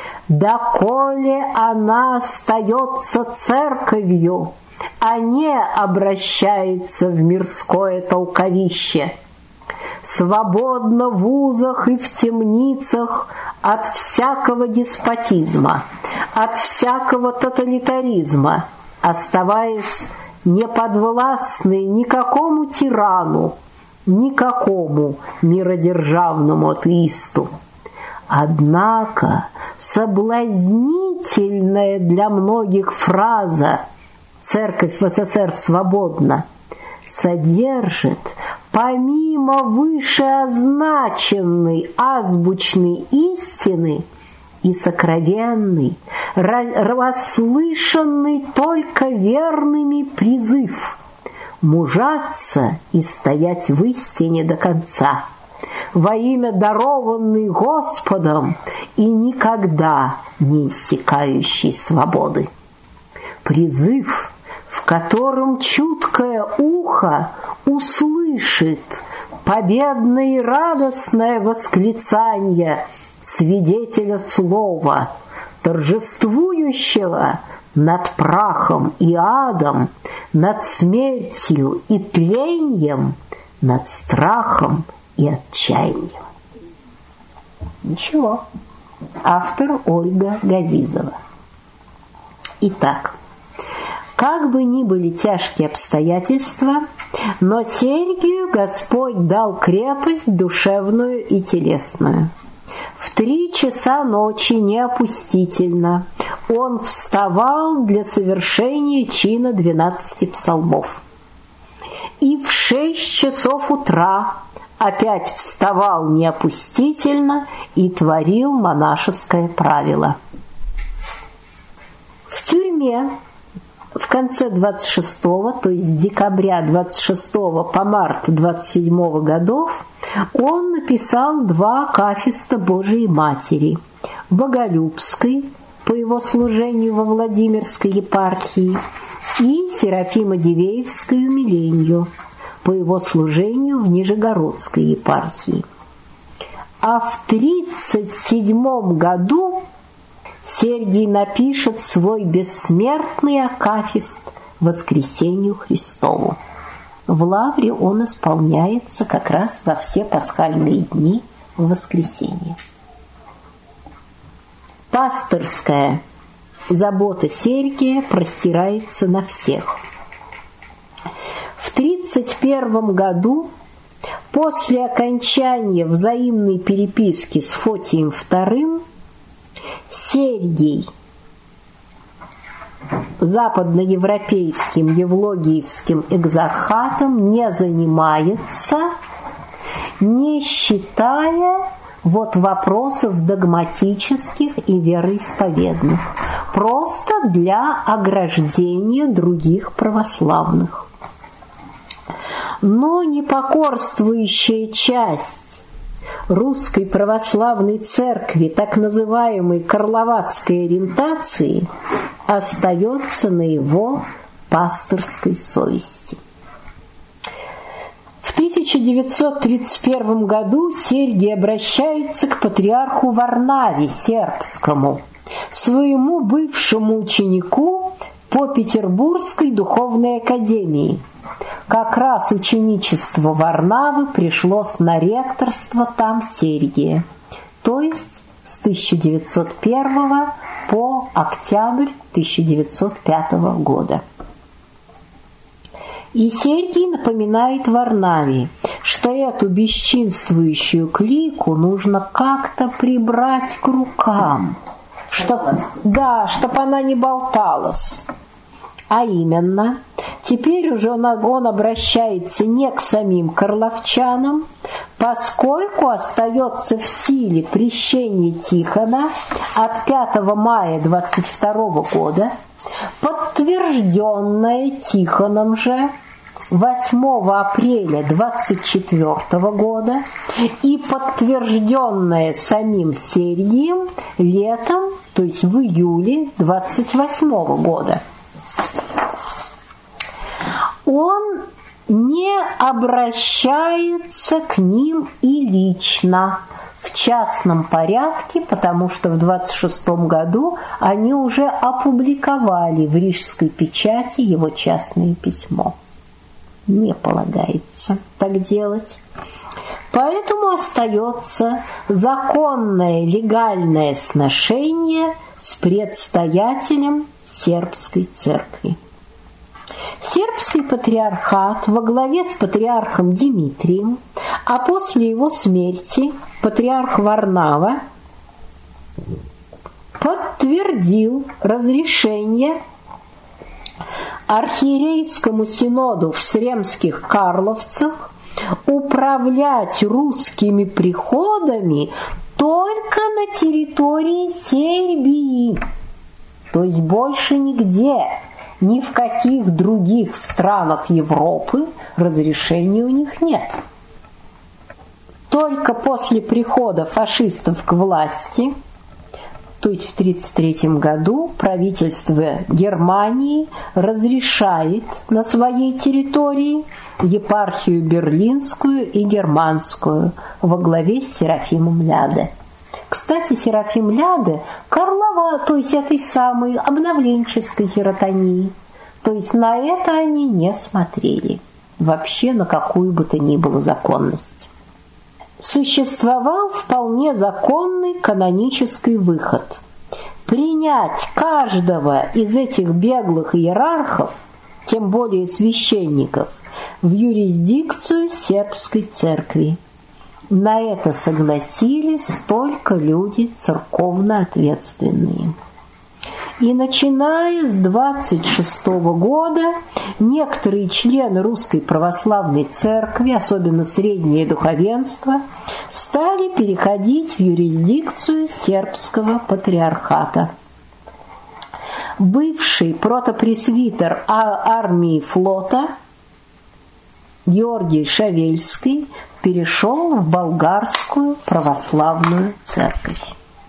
доколе она остается церковью, а не обращается в мирское толковище, свободно в вузах и в темницах от всякого деспотизма, от всякого тоталитаризма, оставаясь неподвластной никакому тирану, никакому миродержавному атеисту. Однако соблазнительная для многих фраза «Церковь в СССР свободна» содержит, помимо вышеозначенной азбучной истины, и сокровенный, расслышанный только верными призыв мужаться и стоять в истине до конца, во имя дарованной Господом и никогда не иссякающей свободы. Призыв, в котором чуткое ухо услышит победное и радостное восклицание свидетеля слова, торжествующего над прахом и адом, над смертью и тлением, над страхом и отчаянием. Ничего. Автор Ольга Газизова. Итак, как бы ни были тяжкие обстоятельства, но Сергию Господь дал крепость душевную и телесную. В три часа ночи неопустительно он вставал для совершения чина двенадцати псалмов. И в шесть часов утра опять вставал неопустительно и творил монашеское правило. В тюрьме в конце двадцать шестого, то есть с декабря двадцать шестого по март двадцать седьмого годов, он написал два акафиста Божией Матери: Боголюбской по его служению во Владимирской епархии и Серафимо-Дивеевскую Миленью по его служению в Нижегородской епархии. А в тридцать седьмом году Сергий напишет свой бессмертный акафист Воскресению Христову. В Лавре он исполняется как раз во все пасхальные дни в воскресенье. Пастырская забота Сергия простирается на всех. В тридцать первом году, после окончания взаимной переписки с Фотием вторым, Сергий западноевропейским евлогиевским экзархатом не занимается, не считая вот вопросов догматических и вероисповедных, просто для ограждения других православных. Но непокорствующая часть Русской Православной Церкви, так называемой карловацкой ориентации, остается на его пастырской совести. В тысяча девятьсот тридцать первом году Сергий обращается к патриарху Варнаве Сербскому, своему бывшему ученику по Петербургской духовной академии. Как раз ученичество Варнавы пришлось на ректорство там Сергия, то есть с тысяча девятьсот первого по октябрь тысяча девятьсот пятого года. И Сергий напоминает Варнаве, что эту бесчинствующую клику нужно как-то прибрать к рукам, чтоб, да, чтобы она не болталась. А именно, теперь уже он, он обращается не к самим карловчанам, поскольку остается в силе прещение Тихона от пятого мая двадцать второго года, подтвержденное Тихоном же восьмого апреля двадцать четвёртого года и подтвержденное самим Сергием летом, то есть в июле двадцать восьмого года. Он не обращается к ним и лично, в частном порядке, потому что в двадцать шестом году они уже опубликовали в Рижской печати его частное письмо. Не полагается так делать. Поэтому остается законное легальное сношение с предстоятелем сербской церкви. Сербский патриархат во главе с патриархом Димитрием, а после его смерти патриарх Варнава подтвердил разрешение архиерейскому синоду в Сремских Карловцах управлять русскими приходами только на территории Сербии, то есть больше нигде. Ни в каких других странах Европы разрешения у них нет. Только после прихода фашистов к власти, то есть в тысяча девятьсот тридцать третьем году, правительство Германии разрешает на своей территории епархию Берлинскую и Германскую во главе с Серафимом Ляде. Кстати, Серафим Ляде Карлова, то есть этой самой обновленческой хиротонии. То есть на это они не смотрели. Вообще на какую бы то ни было законность. Существовал вполне законный канонический выход. Принять каждого из этих беглых иерархов, тем более священников, в юрисдикцию сербской церкви. На это согласились только люди церковно ответственные. И начиная с двадцать шестого года некоторые члены Русской Православной Церкви, особенно среднее духовенство, стали переходить в юрисдикцию сербского патриархата. Бывший протопресвитер армии флота Георгий Шавельский перешел в болгарскую православную церковь.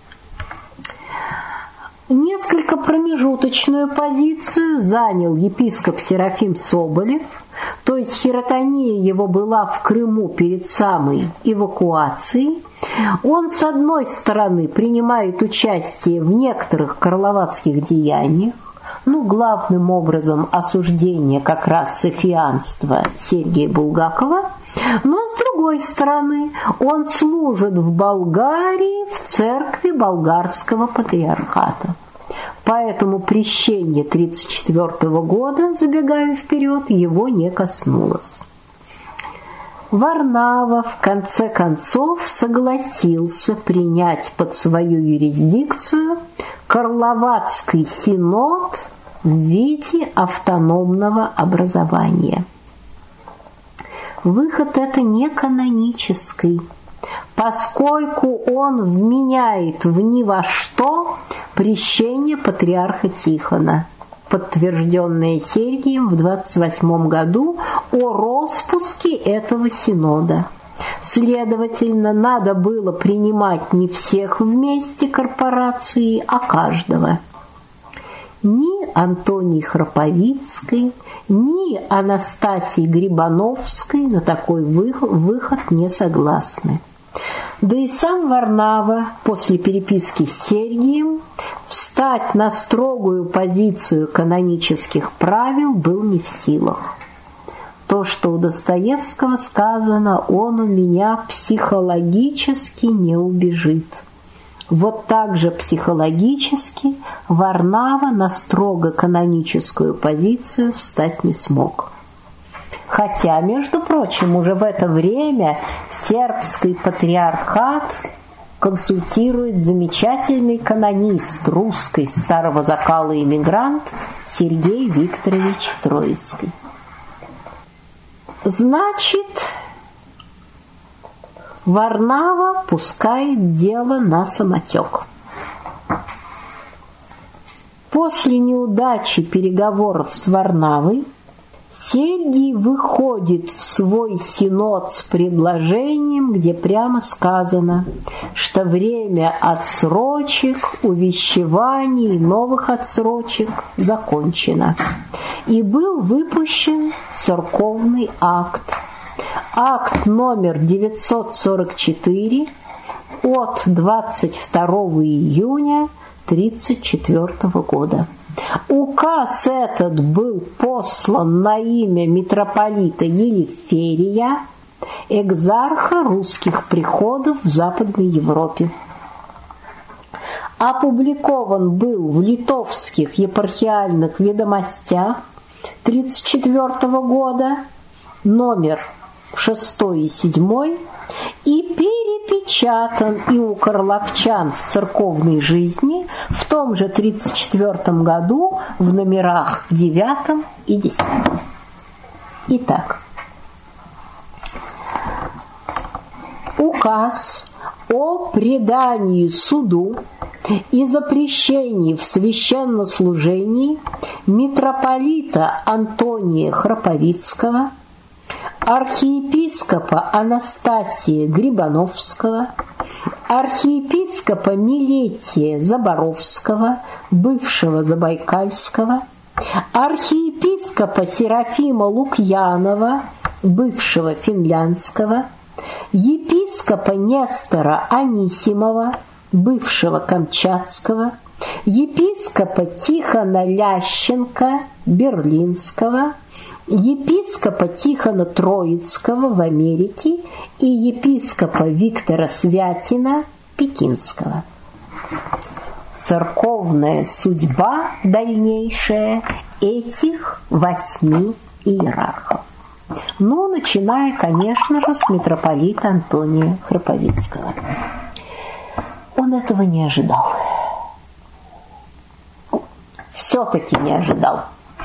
Несколько промежуточную позицию занял епископ Серафим Соболев, то есть хиротония его была в Крыму перед самой эвакуацией. Он, с одной стороны, принимает участие в некоторых карловацких деяниях, ну, главным образом осуждение как раз софиянства Сергия Булгакова, но, с другой стороны, он служит в Болгарии в церкви болгарского патриархата. Поэтому крещение тридцать четвёртого года, забегая вперед, его не коснулось. Варнава в конце концов согласился принять под свою юрисдикцию Карловацкий синод в виде автономного образования. Выход это не канонический, поскольку он вменяет в ни во что крещение патриарха Тихона, подтвержденное Сергием в двадцать восьмом году о распуске этого синода. Следовательно, надо было принимать не всех вместе корпорации, а каждого. Ни Антонии Храповицкой, ни Анастасии Грибановской на такой выход не согласны. Да и сам Варнава после переписки с Сергием встать на строгую позицию канонических правил был не в силах. То, что у Достоевского сказано, он у меня психологически не убежит. Вот так же психологически Варнава на строго каноническую позицию встать не смог. Хотя, между прочим, уже в это время сербский патриархат консультирует замечательный канонист русской старого закала иммигрант Сергей Викторович Троицкий. Значит, Варнава пускает дело на самотек. После неудачи переговоров с Варнавой Сергий выходит в свой синод с предложением, где прямо сказано, что время отсрочек, увещеваний и новых отсрочек закончено. И был выпущен церковный акт. Акт номер девятьсот сорок четыре от двадцать второго июня тридцать четвёртого года. Указ этот был послан на имя митрополита Елеферия, экзарха русских приходов в Западной Европе. Опубликован был в литовских епархиальных ведомостях тридцать четвёртого года, номер шестой и седьмой, и перепечатан и у карловчан в церковной жизни в том же тридцать четвёртом году в номерах девятом и десятом. Итак, указ о предании суду и запрещении в священнослужении митрополита Антония Храповицкого, архиепископа Анастасия Грибановского, архиепископа Милетия Заборовского, бывшего Забайкальского, архиепископа Серафима Лукьянова, бывшего Финляндского, епископа Нестора Анисимова, бывшего Камчатского, епископа Тихона Лященко, Берлинского, епископа Тихона Троицкого в Америке и епископа Виктора Святина Пекинского. Церковная судьба дальнейшая этих восьми иерархов. Ну, начиная, конечно же, с митрополита Антония Храповицкого. Он этого не ожидал. Все-таки не ожидал.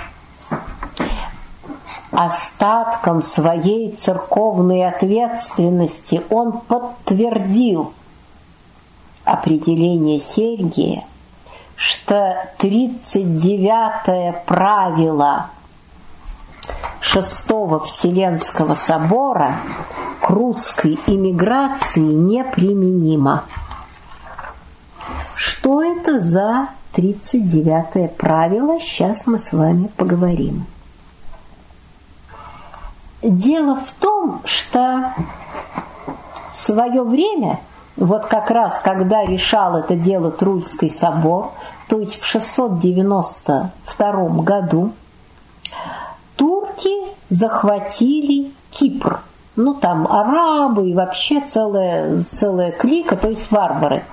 Остатком своей церковной ответственности он подтвердил определение Сергия, что тридцать девятое правило Шестого Вселенского собора к русской эмиграции неприменимо. Что это за тридцать девятое правило? Сейчас мы с вами поговорим. Дело в том, что в свое время, вот как раз когда решал это дело Трульский собор, то есть в шестьсот девяносто втором году, турки захватили Кипр. Ну там арабы и вообще целая, целая клика, то есть варвары.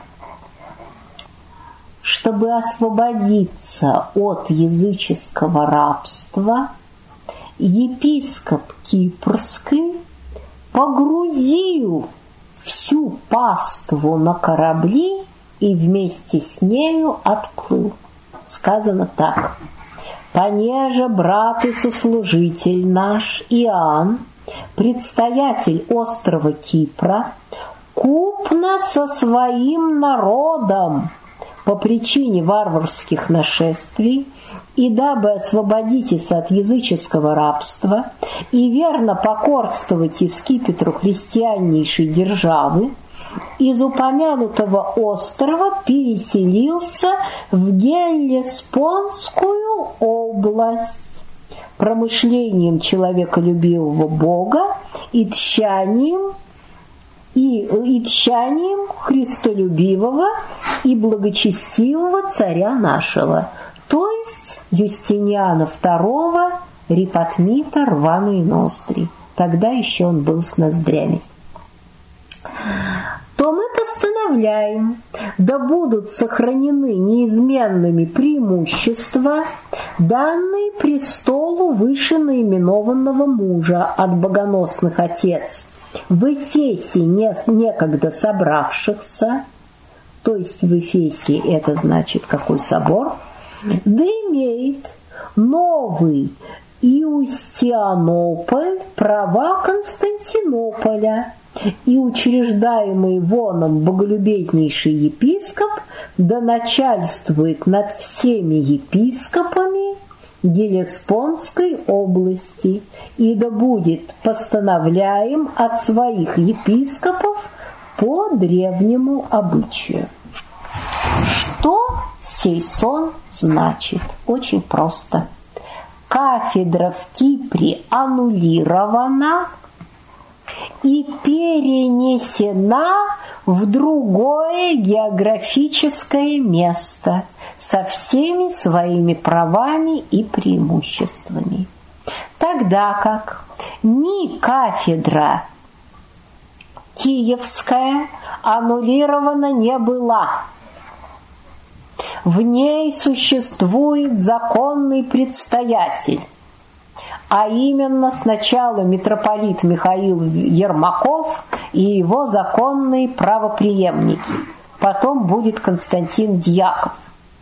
Чтобы освободиться от языческого рабства, епископ Кипрский погрузил всю паству на корабли и вместе с нею отплыл. Сказано так: «Понеже брат и сослужитель наш Иоанн, предстоятель острова Кипра, купно со своим народом по причине варварских нашествий, и дабы освободитесь от языческого рабства и верно покорствовать скипетру христианнейшей державы, из упомянутого острова переселился в Геллеспонскую область промышлением человеколюбивого Бога и тщанием и, и тщанием христолюбивого и благочестивого царя нашего, то есть Юстиниана второго Рипатмита рваные ноздри». Тогда еще он был с ноздрями. «То мы постановляем, да будут сохранены неизменными преимущества, данные престолу вышенаименованного мужа от богоносных отец в Эфесе некогда собравшихся», то есть в Эфесе это значит какой собор, «да имеет новый Иустианополь права Константинополя, и учреждаемый воном боголюбезнейший епископ да начальствует над всеми епископами Геллеспонской области, и да будет постановляем от своих епископов по древнему обычаю». Что сей сон значит? Очень просто. Кафедра в Кипре аннулирована и перенесена в другое географическое место со всеми своими правами и преимуществами. Тогда как ни кафедра Киевская аннулирована не была. В ней существует законный предстоятель, а именно сначала митрополит Михаил Ермаков и его законные правопреемники, потом будет Константин Дьяков.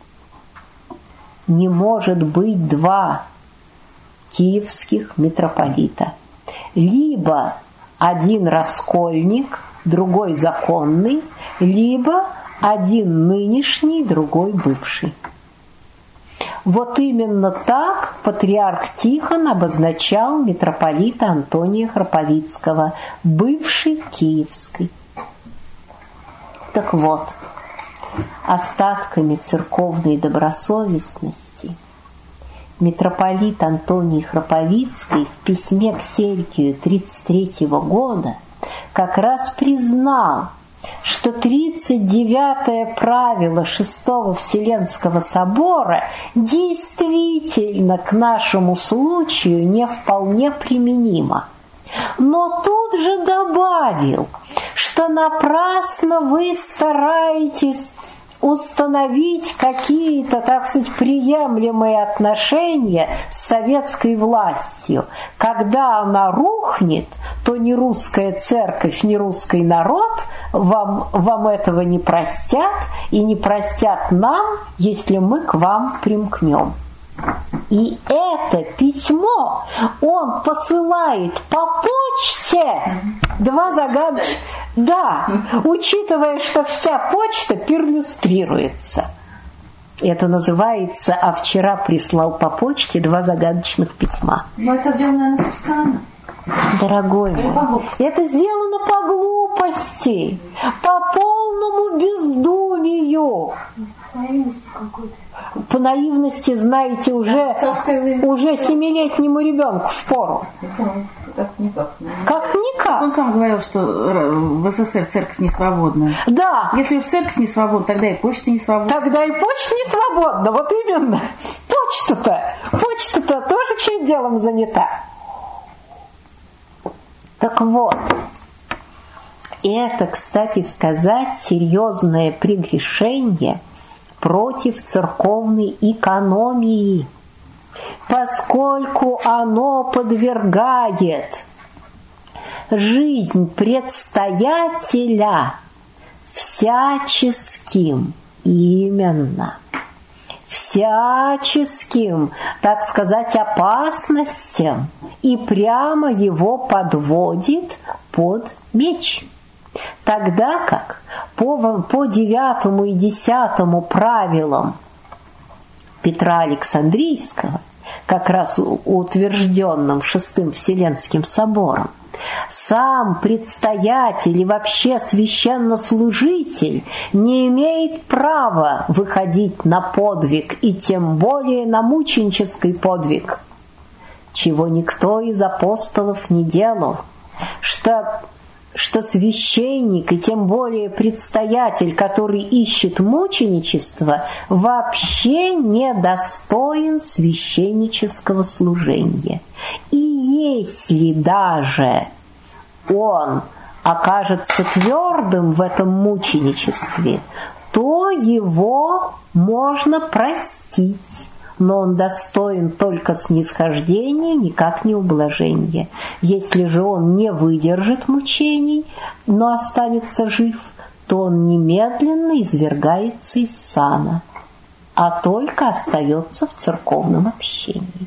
Не может быть два киевских митрополита. Либо один раскольник, другой законный, либо один нынешний, другой бывший. Вот именно так патриарх Тихон обозначал митрополита Антония Храповицкого, бывший киевский. Так вот, остатками церковной добросовестности митрополит Антоний Храповицкий в письме к Сергию тридцать третьего года как раз признал, что тридцать девятое правило Шестого Вселенского собора действительно к нашему случаю не вполне применимо. Но тут же добавил, что напрасно вы стараетесь установить какие-то, так сказать, приемлемые отношения с советской властью. Когда она рухнет, то ни русская церковь, ни русский народ вам, вам этого не простят и не простят нам, если мы к вам примкнем. И это письмо он посылает по почте. Два загадочных. Да, учитывая, что вся почта перлюстрируется. Это называется «А вчера прислал по почте два загадочных письма». Но это сделано, наверное, специально. Дорогой мой, это сделано по глупости, по полному бездумию. По наивности какой-то. По наивности, знаете, уже, уже семилетнему ребенку впору. Как-никак. Как-никак. Он сам говорил, что в СССР церковь не свободна. Да. Если уж церковь не свободна, тогда и почта не свободна. Тогда и почта не свободна, вот именно. Почта-то, почта-то тоже чьим делом занята. Так вот, это, кстати сказать, серьезное прегрешение против церковной экономии, поскольку оно подвергает жизнь предстоятеля всяческим, именно, всяческим, так сказать, опасностям и прямо его подводит под меч. Тогда как по, по девятому и десятому правилам Петра Александрийского, как раз утвержденным Шестым Вселенским собором, сам предстоятель и вообще священнослужитель не имеет права выходить на подвиг и тем более на мученический подвиг, чего никто из апостолов не делал, что что священник и тем более предстоятель, который ищет мученичество, вообще не достоин священнического служения. И если даже он окажется твердым в этом мученичестве, то его можно простить. Но он достоин только снисхождения, никак не ублажения. Если же он не выдержит мучений, но останется жив, то он немедленно извергается из сана, а только остается в церковном общении.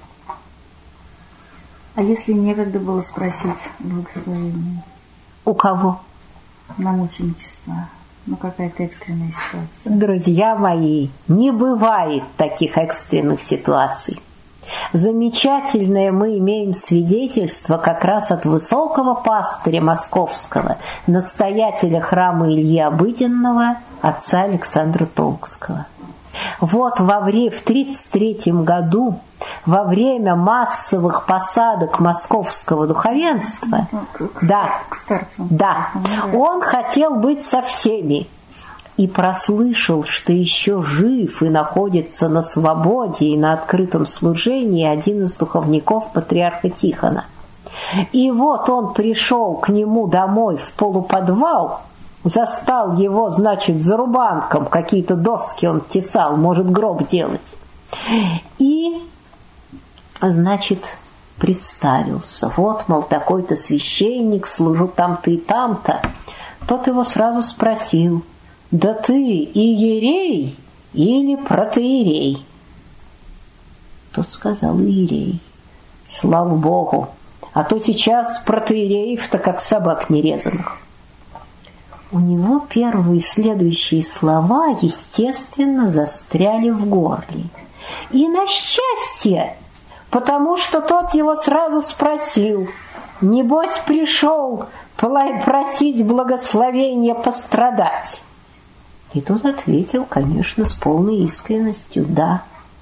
А если некогда было спросить благословение? У кого? На мученичество. Ну, какая-то экстренная ситуация. Друзья мои, не бывает таких экстренных ситуаций. Замечательное мы имеем свидетельство как раз от высокого пастыря московского, настоятеля храма Ильи Обыденного, отца Александра Толкского. Вот во время, в тридцать третьем году, во время массовых посадок московского духовенства, к, да, к старцу. Да, он хотел быть со всеми и прослышал, что еще жив и находится на свободе и на открытом служении один из духовников патриарха Тихона. И вот он пришел к нему домой в полуподвал, застал его, значит, за рубанком, какие-то доски он тесал, может, гроб делать. И, значит, представился. Вот, мол, такой-то священник, служу там-то и там-то. Тот его сразу спросил: да ты иерей или протоиерей? Тот сказал: иерей. Слава Богу. А то сейчас протоиереев-то как собак нерезанных. У него первые следующие слова, естественно, застряли в горле. И на счастье, потому что тот его сразу спросил: небось пришел просить благословения пострадать? И тот ответил, конечно, с полной искренностью: да.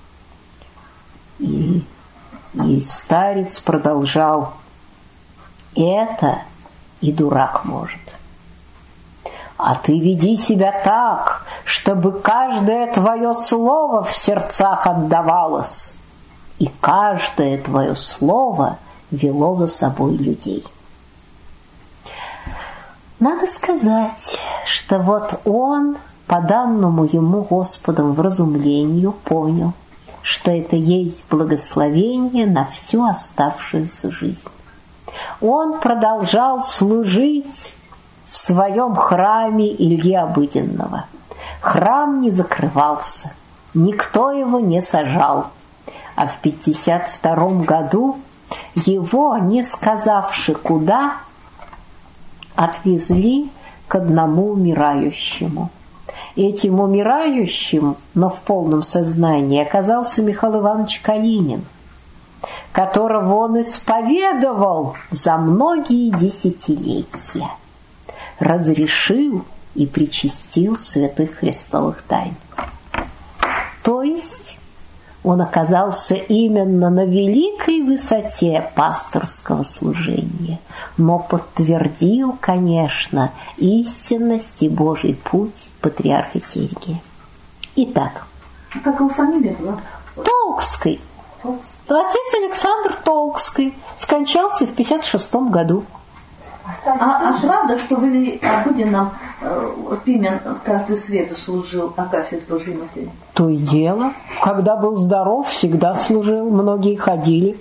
И, и старец продолжал: это и дурак может. А ты веди себя так, чтобы каждое твое слово в сердцах отдавалось, и каждое твое слово вело за собой людей. Надо сказать, что вот он по данному ему Господом вразумлению понял, что это есть благословение на всю оставшуюся жизнь. Он продолжал служить в своем храме Ильи Обыденного. Храм не закрывался, никто его не сажал, а в пятьдесят втором году его, не сказавши куда, отвезли к одному умирающему. Этим умирающим, но в полном сознании, оказался Михаил Иванович Калинин, которого он исповедовал за многие десятилетия, разрешил и причастил святых христовых тайн. То есть он оказался именно на великой высоте пасторского служения, но подтвердил, конечно, истинность и Божий путь патриарха Сергия. Итак. А как его фамилия была? Толкский. Отец Александр Толкский скончался в пятьдесят шестом году. А, а правда, что в Илье Обыденном э, Пимен каждую среду служил Агафье с Божьей Матерью? То и дело. Когда был здоров, всегда служил. Многие ходили.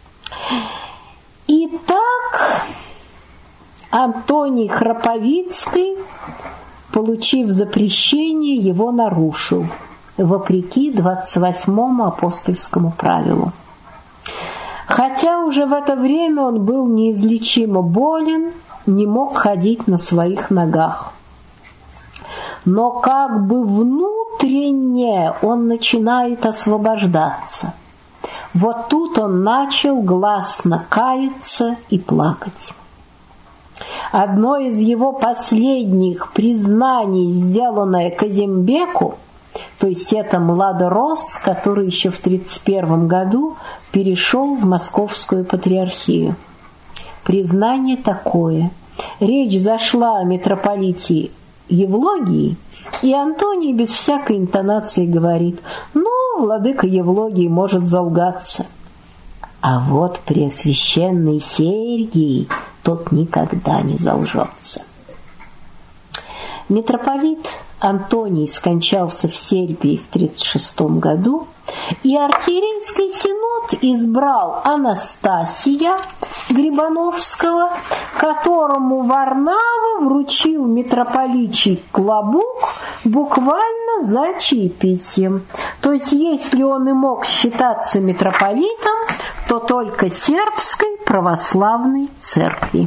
Итак, Антоний Храповицкий, получив запрещение, его нарушил, вопреки двадцать восьмому апостольскому правилу. Хотя уже в это время он был неизлечимо болен, не мог ходить на своих ногах. Но как бы внутренне он начинает освобождаться. Вот тут он начал гласно каяться и плакать. Одно из его последних признаний, сделанное Казимбеку, то есть это младорос, который еще в тридцать первом году перешел в Московскую патриархию. Признание такое. Речь зашла о митрополите Евлогии, и Антоний без всякой интонации говорит: ну, владыка Евлогий может залгаться. А вот преосвященный Сергий, тот никогда не залжется. Митрополит Антоний скончался в Сербии в тридцать шестом году, и архиерейский синод избрал Анастасия Грибановского, которому Варнава вручил митрополичий клобук буквально за чаепитием. То есть, если он и мог считаться митрополитом, то только сербской православной церкви.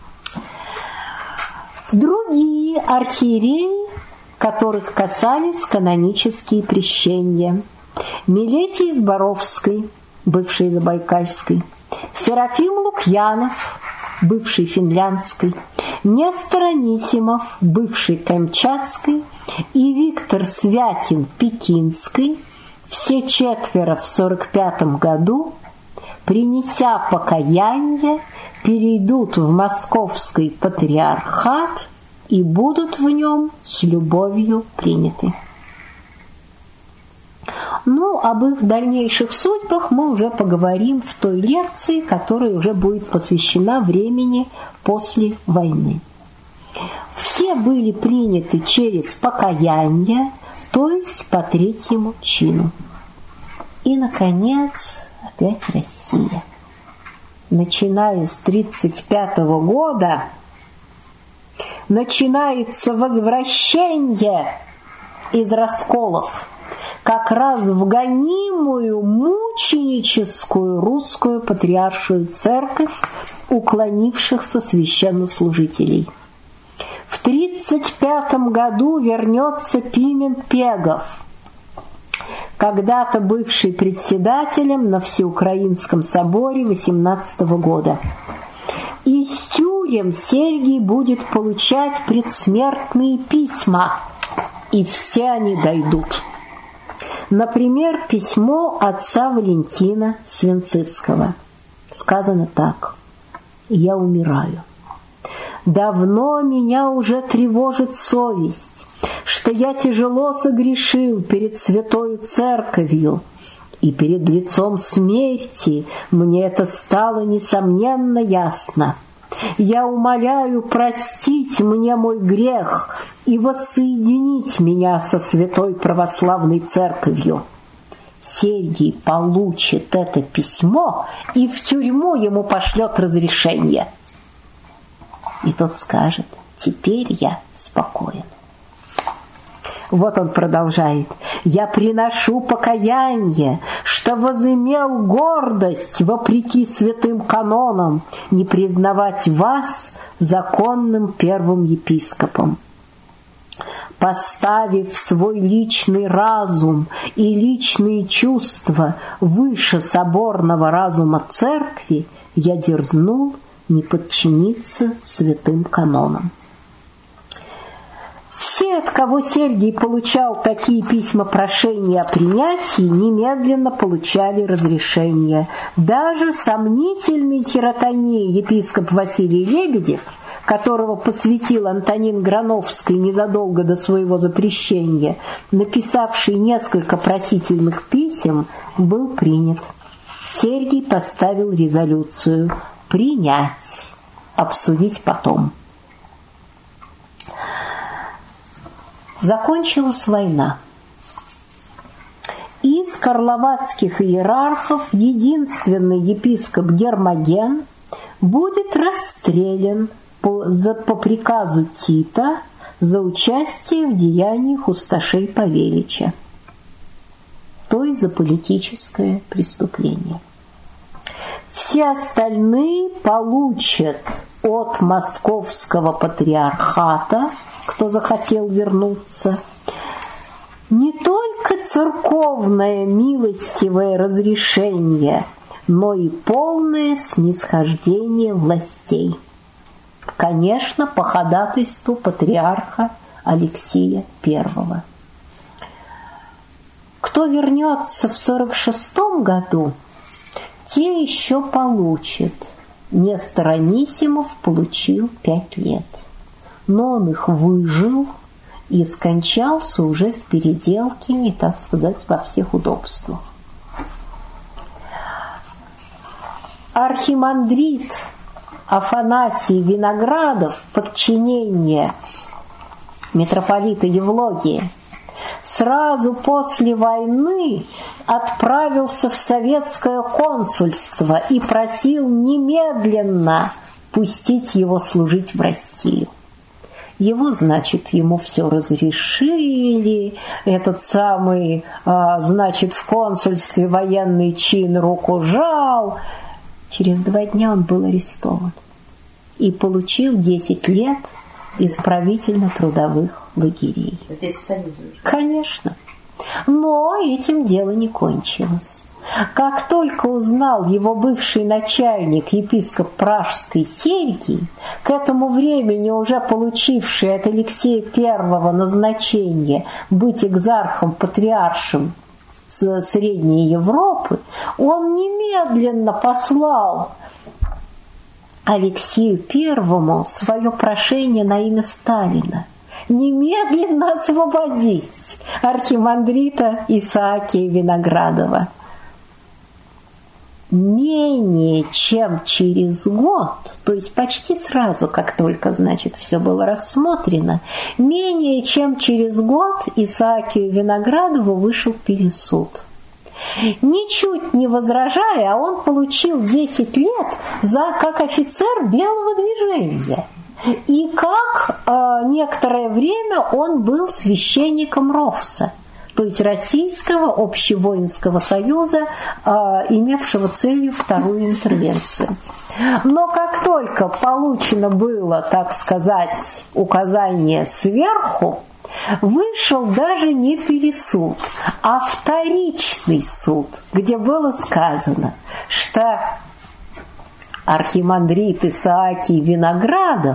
Другие архиереи, которых касались канонические прещения: Милетий Зборовский, бывший Забайкальской, Серафим Лукьянов, бывший Финляндской, Нестор Анисимов, бывший Камчатской, и Виктор Святин Пекинской, все четверо в сорок пятом году, принеся покаяние, перейдут в Московский патриархат и будут в нем с любовью приняты. Ну, об их дальнейших судьбах мы уже поговорим в той лекции, которая уже будет посвящена времени после войны. Все были приняты через покаяние, то есть по третьему чину. И, наконец, опять Россия. Начиная с тридцать пятого года начинается возвращение из расколов как раз в гонимую мученическую русскую патриаршую церковь уклонившихся священнослужителей. В тридцать пятом году вернется Пимен Пегов, когда-то бывший председателем на Всеукраинском соборе восемнадцатого года. Из тюрем Сергий будет получать предсмертные письма, и все они дойдут. Например, письмо отца Валентина Свинцицкого. Сказано так: «Я умираю. Давно меня уже тревожит совесть, что я тяжело согрешил перед Святою Церковью, и перед лицом смерти мне это стало несомненно ясно. Я умоляю простить мне мой грех и воссоединить меня со Святой Православной Церковью. Сергий получит это письмо и в тюрьму ему пошлет разрешение. И тот скажет: теперь я спокоен. Вот он продолжает. «Я приношу покаяние, что возымел гордость, вопреки святым канонам, не признавать вас законным первым епископом. Поставив свой личный разум и личные чувства выше соборного разума церкви, я дерзнул не подчиниться святым канонам». Все, от кого Сергий получал такие письма прошения о принятии, немедленно получали разрешение. Даже сомнительный хиротоней епископ Василий Лебедев, которого посвятил Антонин Грановский незадолго до своего запрещения, написавший несколько просительных писем, был принят. Сергий поставил резолюцию «принять, обсудить потом». Закончилась война. Из карловацких иерархов единственный епископ Гермоген будет расстрелян по, за, по приказу Тита за участие в деяниях усташей Павелича, то есть за политическое преступление. Все остальные получат от московского патриархата, кто захотел вернуться, не только церковное милостивое разрешение, но и полное снисхождение властей. Конечно, по ходатайству патриарха Алексия Первого. Кто вернется в сорок шестом году, те еще получат. Нестор Анисимов получил пять лет. Но он их выжил и скончался уже в переделке, не так сказать, во всех удобствах. Архимандрит Афанасий Виноградов, подчинение митрополита Евлогия, сразу после войны отправился в советское консульство и просил немедленно пустить его служить в Россию. Его, значит, ему все разрешили, этот самый, значит, в консульстве военный чин руку жал. Через два дня он был арестован и получил десять лет исправительно-трудовых лагерей. Здесь в Союзе уже? Конечно. Но этим дело не кончилось. Как только узнал его бывший начальник, епископ Пражской Сергий, к этому времени уже получивший от Алексея Первого назначение быть экзархом-патриаршем Средней Европы, он немедленно послал Алексею Первому свое прошение на имя Сталина немедленно освободить архимандрита Исаакия Виноградова. Менее чем через год, то есть почти сразу, как только, значит, все было рассмотрено, менее чем через год Исаакию Виноградову вышел пересуд. Ничуть не возражая, он получил десять лет за, как офицер белого движения. И как э, некоторое время он был священником РОВСа, то есть Российского общевоинского союза, э, имевшего целью вторую интервенцию. Но как только получено было, так сказать, указание сверху, вышел даже не пересуд, а вторичный суд, где было сказано, что архимандрит Исаакий Виноградов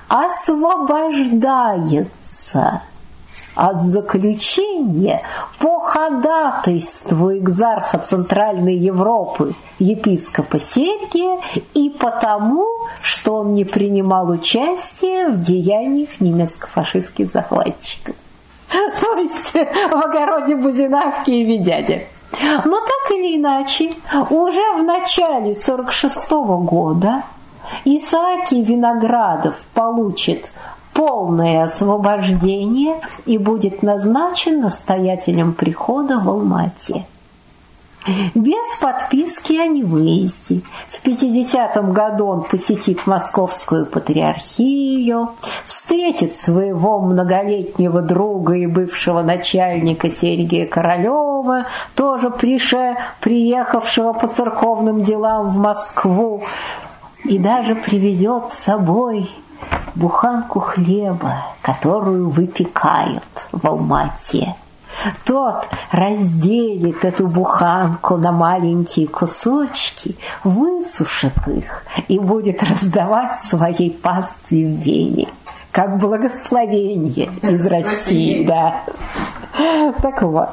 освобождается от заключения по ходатайству экзарха Центральной Европы епископа Сергия и потому, что он не принимал участия в деяниях немецко-фашистских захватчиков. То есть в огороде Бузиновки и Видяде. Но так или иначе, уже в начале сорок шестого года Исаакий Виноградов получит полное освобождение и будет назначен настоятелем прихода в Алма-Ате. Без подписки о невыезде. В пятидесятом году он посетит Московскую патриархию, встретит своего многолетнего друга и бывшего начальника Сергия Королева, тоже прише, приехавшего по церковным делам в Москву, и даже привезет с собой буханку хлеба, которую выпекают в Алма-Ате. Тот разделит эту буханку на маленькие кусочки, высушит их и будет раздавать своей пастве в Вене, как благословение из России. Да. Так вот.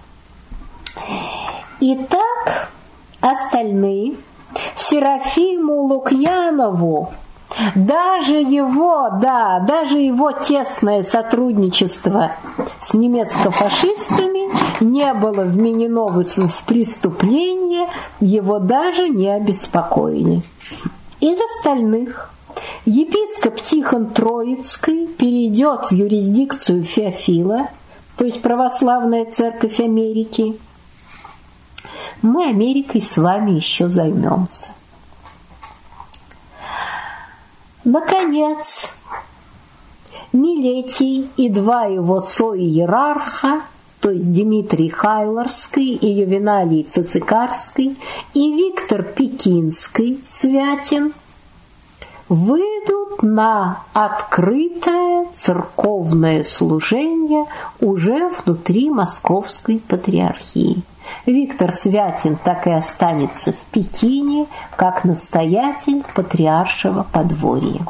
Итак, остальные Серафиму Лукьянову, даже его, да, даже его тесное сотрудничество с немецко-фашистами не было вменено в преступление, его даже не обеспокоили. Из остальных епископ Тихон Троицкий перейдет в юрисдикцию Феофила, то есть Православная Церковь Америки. Мы Америкой с вами еще займемся. Наконец, Милетий и два его соиерарха, то есть Дмитрий Хайларский и Ювеналий Цицикарский и Виктор Пекинский Святин, выйдут на открытое церковное служение уже внутри Московской патриархии. Виктор Святин так и останется в Пекине, как настоятель патриаршего подворья.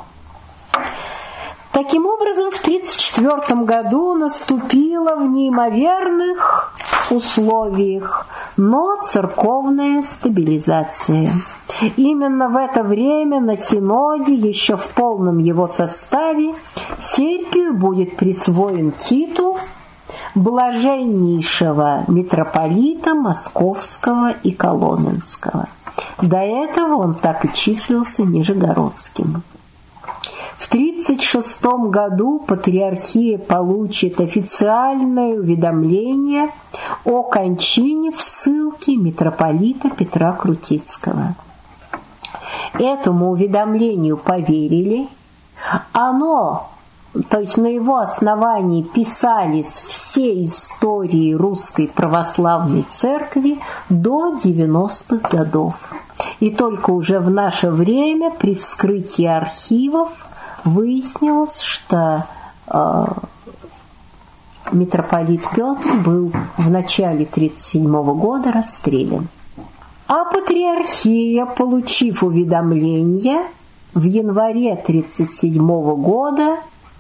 Таким образом, в тридцать четвёртом году наступила в неимоверных условиях, но церковная стабилизация. Именно в это время на Синоде, еще в полном его составе, Сергию будет присвоен титул блаженнейшего митрополита Московского и Коломенского. До этого он так и числился нижегородским. В тридцать шестом году патриархия получит официальное уведомление о кончине в ссылке митрополита Петра Крутицкого. Этому уведомлению поверили. Оно, то есть на его основании писались все истории Русской Православной Церкви до девяностых годов. И только уже в наше время при вскрытии архивов выяснилось, что э, митрополит Петр был в начале тридцать седьмого года расстрелян. А патриархия, получив уведомление, в январе тридцать седьмого года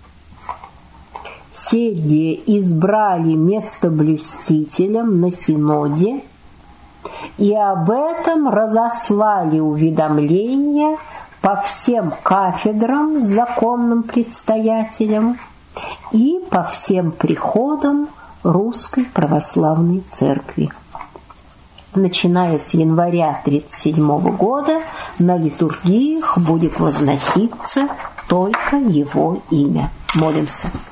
Сергия избрали местоблюстителем на Синоде, и об этом разослали уведомления по всем кафедрам с законным предстоятелем и по всем приходам Русской Православной Церкви. Начиная с января тридцать седьмого года на литургиях будет возноситься только его имя. Молимся.